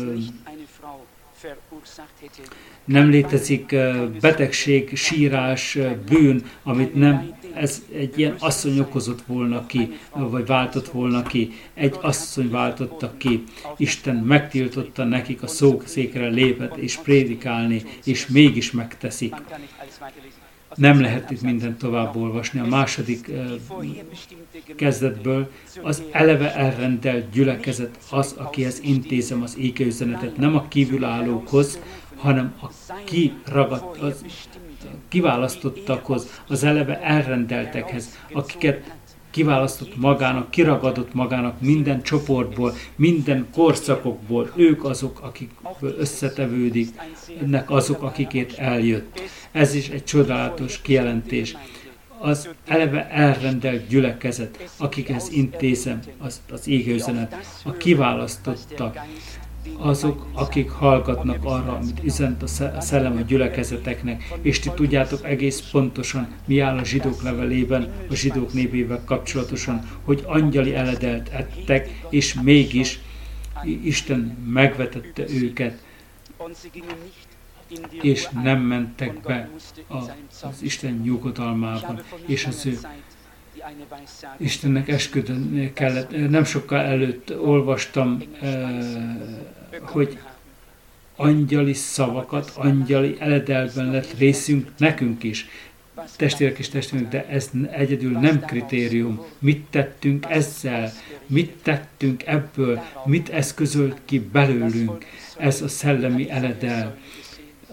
nem létezik betegség, sírás, bűn, amit nem ez egy ilyen asszony okozott volna ki, vagy váltott volna ki. Egy asszony váltotta ki. Isten megtiltotta nekik a szószékre lépett és prédikálni, és mégis megteszik. Nem lehet itt mindent tovább olvasni. A második uh, kezdetből az eleve elrendelt gyülekezet az, akihez intézem az égeüzenetet, nem a kívülállókhoz, hanem a kiragadt, az kiválasztottakhoz, az eleve elrendeltekhez, akiket kiválasztott magának, kiragadott magának minden csoportból, minden korszakokból. Ők azok, akik összetevődik, ennek azok, akikért eljött. Ez is egy csodálatos kijelentés. Az eleve elrendelt gyülekezet, akikhez intézem az, az égeüzenet, a kiválasztottak, azok, akik hallgatnak arra, amit üzent a szellem a gyülekezeteknek, és ti tudjátok egész pontosan, mi áll a zsidók levelében, a zsidók népével kapcsolatosan, hogy angyali eledelt ettek, és mégis Isten megvetette őket, és nem mentek be az Isten nyugodalmában, és az ő Istennek esküdni kellett. Nem sokkal előtt olvastam, hogy angyali szavakat, angyali eledelben lett részünk nekünk is. Testvérek és testvérek, de ez egyedül nem kritérium. Mit tettünk ezzel? Mit tettünk ebből? Mit eszközölt ki belőlünk? Ez a szellemi eledel.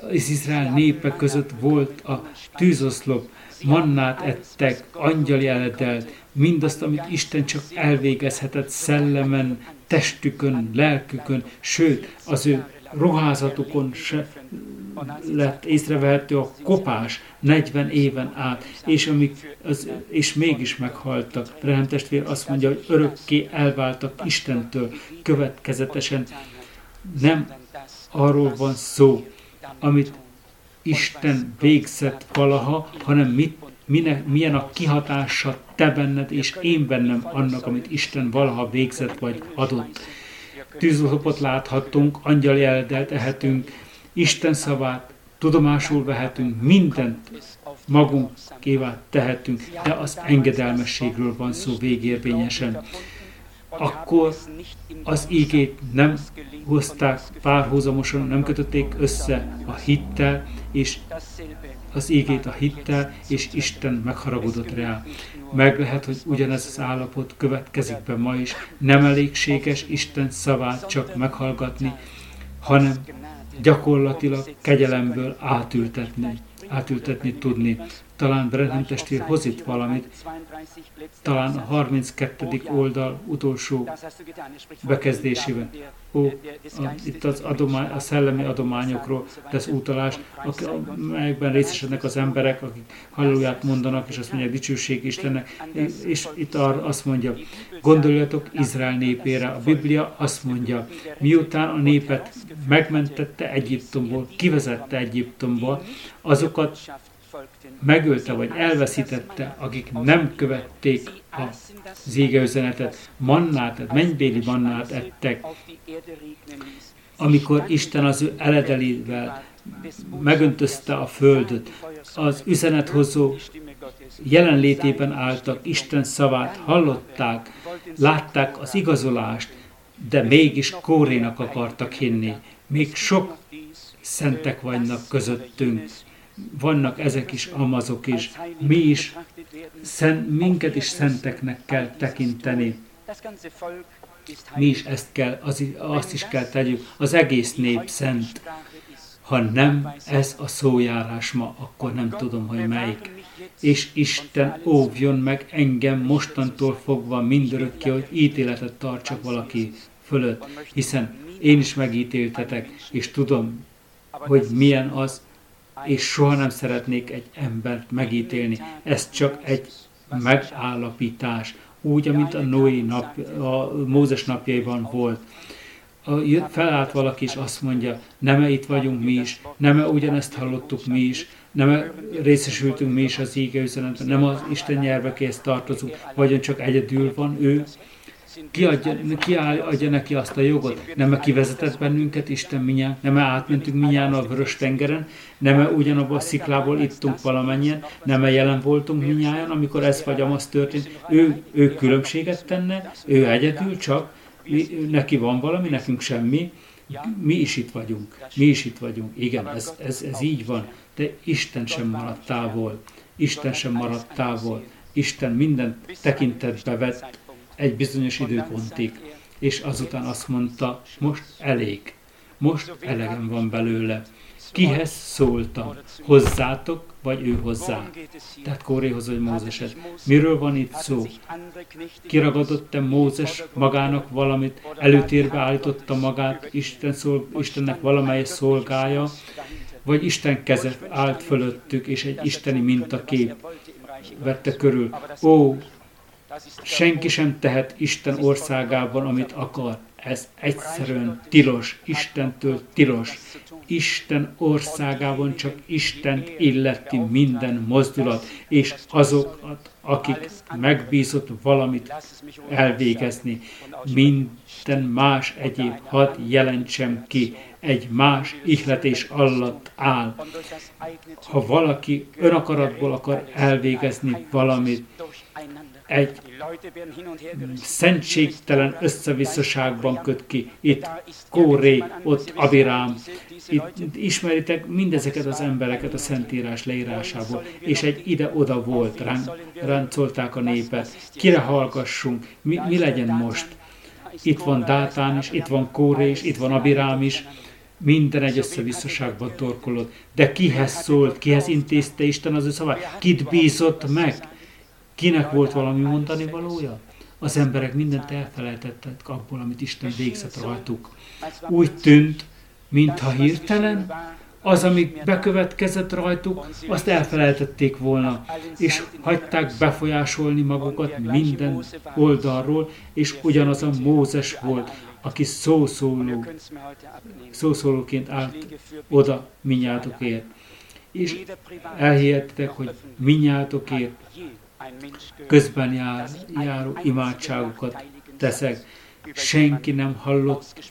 az Izrael népe között volt a tűzoszlop, mannát ettek, angyali eledelt, mindazt, amit Isten csak elvégezhetett szellemen, testükön, lelkükön, sőt, az ő ruházatukon se lett észrevehető a kopás negyven éven át, és, amik az, és mégis meghaltak. Rehem testvér azt mondja, hogy örökké elváltak Istentől, következetesen nem arról van szó, amit Isten végzett valaha, hanem mit, mine, milyen a kihatása te benned és én bennem annak, amit Isten valaha végzett vagy adott. Tűzoszlopot láthattunk, angyali eledelt ehetünk, Isten szavát tudomásul vehetünk, mindent magunkévá tehetünk, de az engedelmességről van szó végérvényesen. Akkor az ígét nem hozták párhuzamosan, nem kötötték össze a hittel, és az ígét a hittel, és Isten megharagudott rá. Meg lehet, hogy ugyanez az állapot következik be ma is. Nem elégséges Isten szavát csak meghallgatni, hanem gyakorlatilag kegyelemből átültetni, átültetni tudni. Talán Branham testvér hoz itt valamit, talán a harminckettedik oldal utolsó bekezdésében. Ó, a, itt az adomány, a szellemi adományokról tesz utalás, amelyekben részesednek az emberek, akik halleluját mondanak, és azt mondják, dicsőség Istennek, és itt arra azt mondja, gondoljatok Izrael népére. A Biblia azt mondja, miután a népet megmentette Egyiptomból, kivezette Egyiptomból, azokat megölte vagy elveszítette, akik nem követték az égeüzenetet, mannát, mennybéli mannát ettek, amikor Isten az ő eledelével megöntözte a földet, az üzenethozó jelenlétében álltak, Isten szavát hallották, látták az igazolást, de mégis Kórénak akartak hinni. Még sok szentek vannak közöttünk. Vannak ezek is, amazok is. Mi is, szent, minket is szenteknek kell tekinteni. Mi is ezt kell, az, azt is kell tegyük. Az egész nép szent. Ha nem ez a szójárás ma, akkor nem tudom, hogy melyik. És Isten óvjon meg engem mostantól fogva mindörökké, hogy ítéletet tartsak valaki fölött. Hiszen én is megítéltetek, és tudom, hogy milyen az, és soha nem szeretnék egy embert megítélni. Ez csak egy megállapítás, úgy, amint a Noé nap, a Mózes napjaiban volt. A, felállt valaki, és azt mondja, nem-e itt vagyunk mi is, nem-e ugyanezt hallottuk mi is, nem-e részesültünk mi is az ígeüzenetben, nem az Isten nyelvekéhez tartozunk, vagyon csak egyedül van ő. Ki adja, ki adja neki azt a jogot? Nem-e kivezetett bennünket Isten minnyáján? Nem-e átmentünk minnyáján a vörös tengeren? Nem-e ugyanabban a sziklából ittunk valamennyien? Nem-e jelen voltunk minnyáján, amikor ez vagy amaz történt? Ő, ő különbséget tenne? Ő egyedül csak? Neki van valami, nekünk semmi? Mi is itt vagyunk. Mi is itt vagyunk. Igen, ez, ez, ez így van. De Isten sem maradt távol. Isten sem maradt távol. Isten minden tekintetbe vett egy bizonyos időpontig, és azután azt mondta, most elég, most elegem van belőle. Kihez szóltam? Hozzátok, vagy ő hozzá? Tehát Kóréhoz, vagy Mózeshez. Miről van itt szó? Kiragadott-e Mózes magának valamit, előtérbe állította magát, Isten szol, Istennek valamelyes szolgája, vagy Isten keze állt fölöttük, és egy isteni mintakép vette körül. Ó, senki sem tehet Isten országában, amit akar. Ez egyszerűen tilos, Istentől tilos. Isten országában csak Istent illeti minden mozdulat, és azokat, akik megbízott valamit elvégezni. Minden más egyéb hadd jelentsem ki, egy más ihletés alatt áll. Ha valaki önakaratból akar elvégezni valamit, egy szentségtelen összevisszaságban köt ki. Itt Kóré, ott Abirám. Itt ismeritek mindezeket az embereket a Szentírás leírásából, és egy ide-oda volt, rán, ráncolták a népet. Kire hallgassunk? Mi, mi legyen most? Itt van Dátán is, itt van Kóré is, itt van Abirám is. minden egy összevisszaságban torkolott. De kihez szólt, kihez intézte Isten az ő szavát? Kit bízott meg? Kinek volt valami mondani valója? Az emberek mindent elfelejtettek abból, amit Isten végzett rajtuk. Úgy tűnt, mintha hirtelen az, ami bekövetkezett rajtuk, azt elfelejtették volna, és hagyták befolyásolni magukat minden oldalról, és ugyanaz a Mózes volt, aki szószóló, szószólóként állt oda minnyátokért. És elhihettek, hogy minnyátokért közben jár, járó imádságokat teszek. Senki nem hallott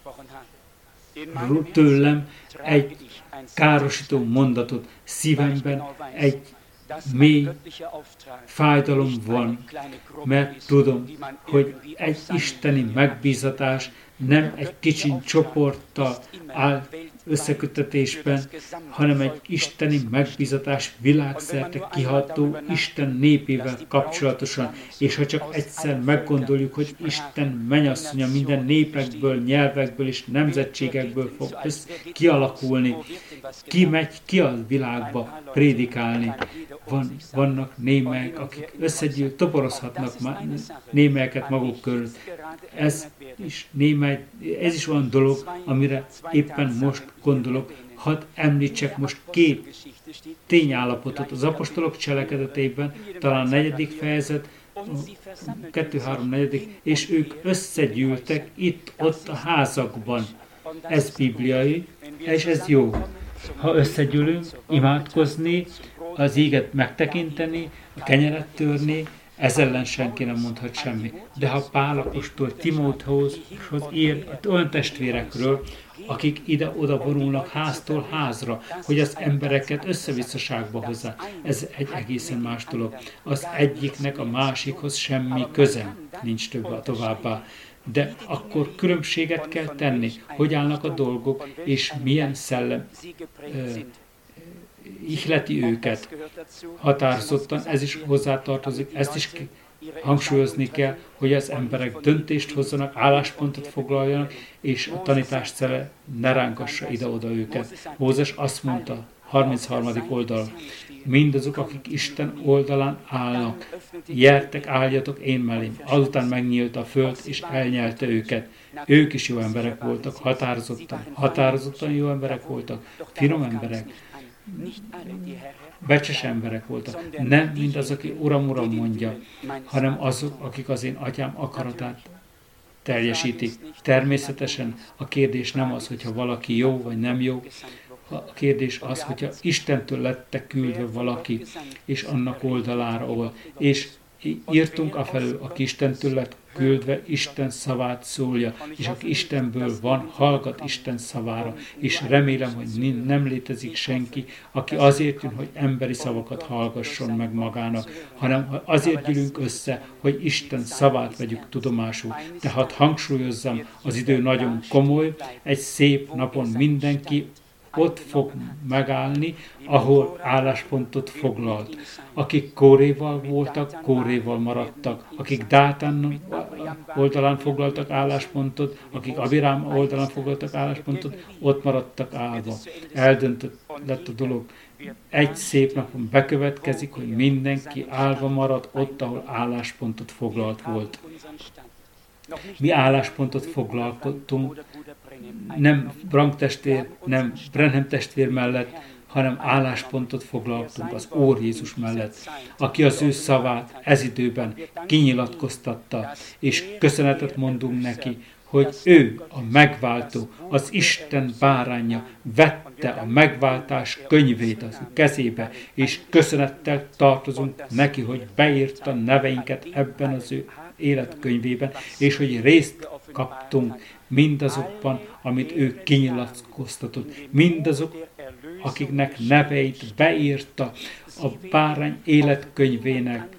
tőlem egy károsító mondatot. Szívemben egy mély fájdalom van, mert tudom, hogy egy isteni megbízatás nem egy kicsi csoporttal áll összekötetésben, hanem egy isteni megbízatás világszerte kiható Isten népével kapcsolatosan. És ha csak egyszer meggondoljuk, hogy Isten mennyasszonya minden népekből, nyelvekből és nemzetségekből fog kialakulni, ki megy ki a világba prédikálni. Van, vannak némelyek, akik összegyűlt, toborozhatnak némelyeket maguk körül. Ez is némely, ez is olyan dolog, amire éppen most gondolok. Hadd említsek most két tényállapotot az apostolok cselekedetében, talán a negyedik fejezet, kettő-három negyedik, és ők összegyűltek itt-ott a házakban. Ez bibliai, és ez jó. Ha összegyűlünk, imádkozni, az íget megtekinteni, a kenyeret törni, ez ellen senki nem mondhat semmi. De ha Pál apostol Timóteushoz ír olyan testvérekről, akik ide-oda vonulnak háztól házra, hogy az embereket összevisszaságba hozzák, ez egy egészen más dolog. Az egyiknek a másikhoz semmi köze nincs több a továbbá. De akkor különbséget kell tenni, hogy állnak a dolgok, és milyen szellem ö, ihleti őket határozottan, ez is hozzátartozik, ezt is hangsúlyozni kell, hogy az emberek döntést hozzanak, álláspontot foglaljanak, és a tanítás szele ne ránkassa ide-oda őket. Mózes azt mondta, harmincharmadik oldal, mindazok, akik Isten oldalán állnak, gyertek, álljatok én mellém. Azután megnyílt a föld, és elnyelte őket. Ők is jó emberek voltak, határozottan, határozottan jó emberek voltak, finom emberek, becses emberek voltak. Nem mint az, aki Uram, Uram mondja, hanem azok, akik az én atyám akaratát teljesítik. Természetesen a kérdés nem az, hogyha valaki jó vagy nem jó, a kérdés az, hogyha Istentől lettek küldve valaki, és annak oldalára, ahol, és írtunk afelől, aki Istentől lett küldve, Isten szavát szólja, és aki Istenből van, hallgat Isten szavára, és remélem, hogy nem létezik senki, aki azért jön, hogy emberi szavakat hallgasson meg magának, hanem azért gyűlünk össze, hogy Isten szavát vegyük tudomásul. Tehát hangsúlyozzam, az idő nagyon komoly, egy szép napon mindenki ott fog megállni, ahol álláspontot foglalt. Akik Kóréval voltak, Kóréval maradtak. Akik Dátán oldalán foglaltak álláspontot, akik Abirám oldalán foglaltak álláspontot, ott maradtak állva. Eldöntött lett a dolog. Egy szép napon bekövetkezik, hogy mindenki állva marad ott, ahol álláspontot foglalt volt. Mi álláspontot foglaltunk, nem Brank testvér, nem Branham testvér mellett, hanem álláspontot foglaltunk az Úr Jézus mellett, aki az ő szavát ez időben kinyilatkoztatta, és köszönetet mondunk neki, hogy ő a megváltó, az Isten báránja vette a megváltás könyvét az kezébe, és köszönettel tartozunk neki, hogy beírta neveinket ebben az ő életkönyvében, és hogy részt kaptunk mindazokban, amit ő kinyilatkoztatott. Mindazok, akiknek neveit beírta a bárány életkönyvének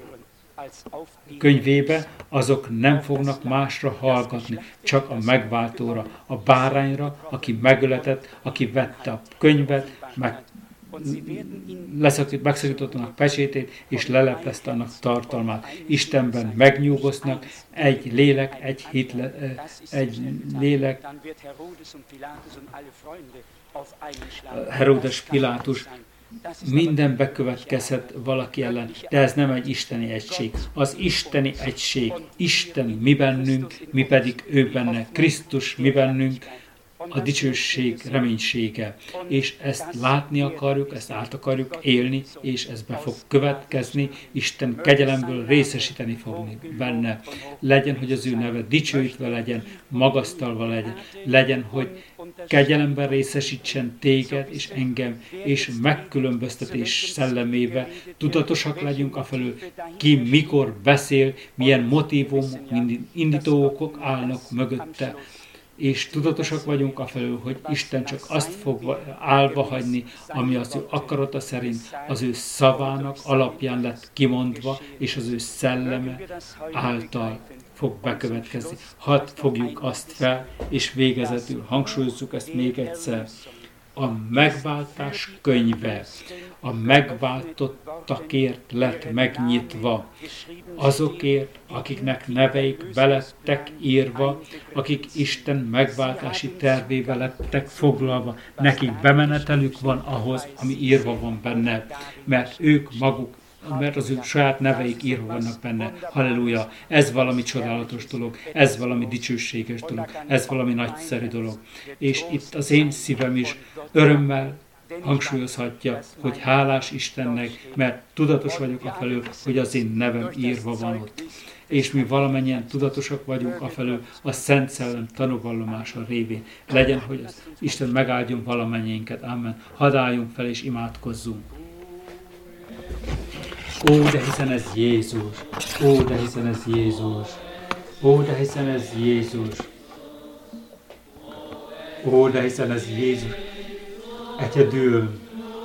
könyvébe, azok nem fognak másra hallgatni, csak a megváltóra, a bárányra, aki megöletett, aki vette a könyvet, meg leszakít, megszakította annak pecsétét, és leleplezte annak tartalmát. Istenben megnyugodnak, egy lélek, egy hit, egy lélek. Heródes, Pilátus, minden bekövetkezhet valaki ellen, de ez nem egy isteni egység. Az isteni egység, Isten mi bennünk, mi pedig ő benne, Krisztus mi bennünk, a dicsőség reménysége. És ezt látni akarjuk, ezt át akarjuk élni, és ez be fog következni, Isten kegyelemből részesíteni fog benne. Legyen, hogy az ő neve dicsőítve legyen, magasztalva legyen, legyen, hogy kegyelemben részesítsen téged és engem, és megkülönböztetés szellemébe tudatosak legyünk afelől, ki mikor beszél, milyen motívumok, indítókok állnak mögötte, és tudatosak vagyunk afelől, hogy Isten csak azt fog állva hagyni, ami az ő akarata szerint az ő szavának alapján lett kimondva, és az ő szelleme által fog bekövetkezni. Hadd fogjuk azt fel, és végezetül hangsúlyozzuk ezt még egyszer. A megváltás könyve a megváltottakért lett megnyitva, azokért, akiknek neveik belettek írva, akik Isten megváltási tervébe lettek foglalva. Nekik bemenetelük van ahhoz, ami írva van benne, mert ők maguk, mert az ő saját neveik írva vannak benne. Halleluja! Ez valami csodálatos dolog, ez valami dicsőséges dolog, ez valami nagyszerű dolog. És itt az én szívem is örömmel hangsúlyozhatja, hogy hálás Istennek, mert tudatos vagyok afelől, hogy az én nevem írva van ott. És mi valamennyien tudatosak vagyunk afelől a Szent Szellem tanúvallomása révén. Legyen, hogy az Isten megáldjon valamennyiünket. Amen. Hadd álljunk fel és imádkozzunk. Ó, de hiszen ez Jézus! Ó, de hiszen ez Jézus! Ó, de hiszen ez Jézus! Ó, de hiszen ez Jézus! Egyedül!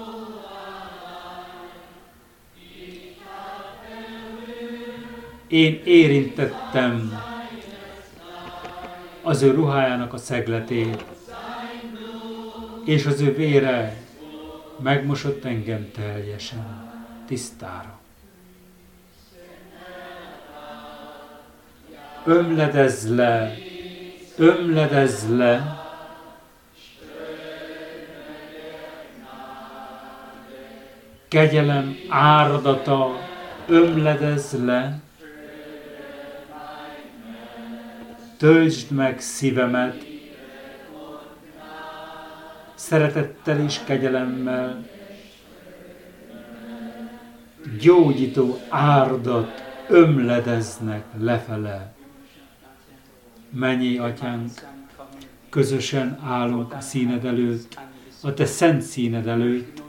Én érintettem az ő ruhájának a szegletét, és az ő vére megmosott engem teljesen, tisztára. Ömledezz le, ömledezz le, kegyelem áradata, ömledezz le, töltsd meg szívemet, szeretettel és kegyelemmel, gyógyító áradat ömledeznek lefele. Mennyei Atyánk, közösen állunk a színed előtt, a te szent színed előtt,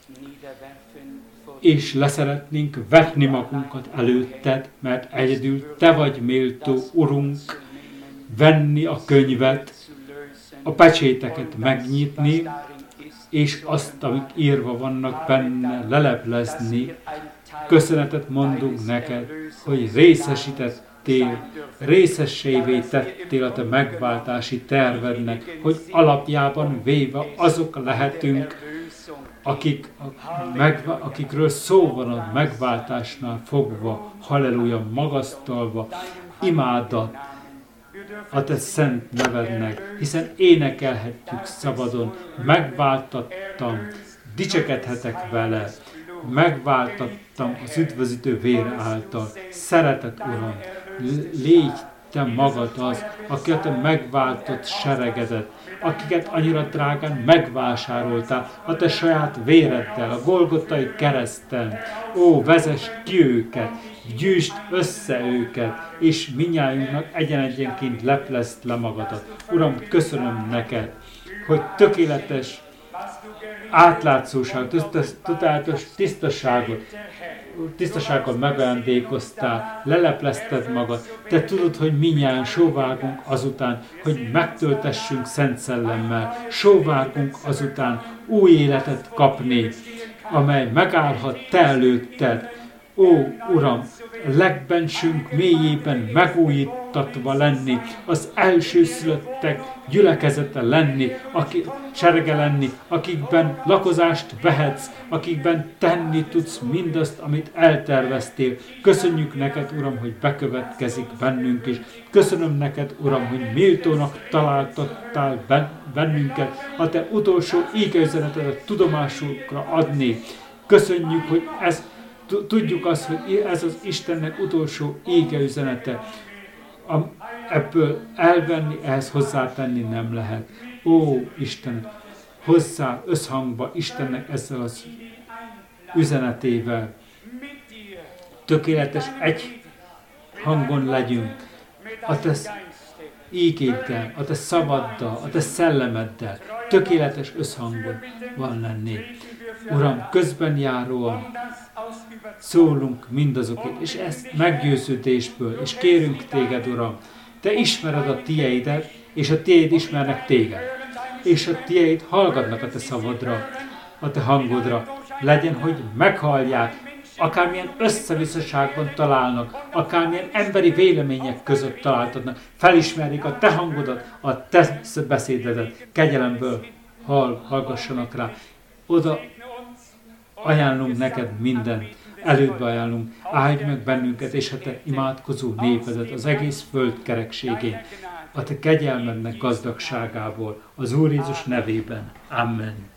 és leszeretnénk vetni magunkat előtted, mert egyedül te vagy méltó, Urunk, venni a könyvet, a pecséteket megnyitni, és azt, amik írva vannak benne, leleplezni. Köszönetet mondunk neked, hogy részesítettél, részessévé tettél a te megváltási tervednek, hogy alapjában véve azok lehetünk, akik, meg, akikről szó van a megváltásnál fogva, halleluja, magasztalva, imádat a te szent nevednek, hiszen énekelhetjük szabadon, megváltattam, dicsekedhetek vele, megváltattam az üdvözítő vér által. Szeretet Uram, légy te magad az, aki a te megváltott seregedet, akiket annyira drágán megvásároltál a te saját véreddel, a Golgotai kereszten. Ó, vezess ki őket, gyűjtsd össze őket, és minnyájunknak egyen-egyenként leplezd le magadat. Uram, köszönöm neked, hogy tökéletes átlátszóság, tudatos tisztaságot, tisztasággal megajándékoztál, leleplezted magad. Te tudod, hogy mindnyájan sóvárgunk azután, hogy megtöltessünk Szent Szellemmel. Sóvárgunk azután új életet kapni, amely megállhat te előtted. Ó, Uram, legbensünk mélyében megújít kiszolgáltatva lenni, az elsőszülöttek gyülekezete lenni, aki serege lenni, akikben lakozást vehetsz, akikben tenni tudsz mindazt, amit elterveztél. Köszönjük neked, Uram, hogy bekövetkezik bennünk is. Köszönöm neked, Uram, hogy méltónak találtattál bennünket, a te utolsó égeüzenetedet tudomásukra adni. Köszönjük, hogy ez, tudjuk azt, hogy ez az Istennek utolsó égeüzenete. Ebből elvenni, ehhez hozzátenni nem lehet. Ó, Isten, hozzá összhangba Istennek ezzel az üzenetével. Tökéletes egy hangon legyünk. A te ígéddel, a te szavaddal, a te szellemeddel. Tökéletes összhangon van lenni. Uram, közben járóan szólunk mindazokért, és ezt meggyőződésből, és kérünk téged, Uram, te ismered a tieidet, és a tiéd ismernek téged, és a tiéd hallgatnak a te szavadra, a te hangodra. Legyen, hogy meghallják, akármilyen összevisszaságban találnak, akármilyen emberi vélemények között találtatnak, felismerik a te hangodat, a te beszédedet, kegyelemből hall, hallgassanak rá. Oda ajánlunk neked mindent, elődbe ajánlunk, áldj meg bennünket, és a te imádkozó népedet az egész föld kerekségén, a te kegyelmednek gazdagságából, az Úr Jézus nevében. Amen.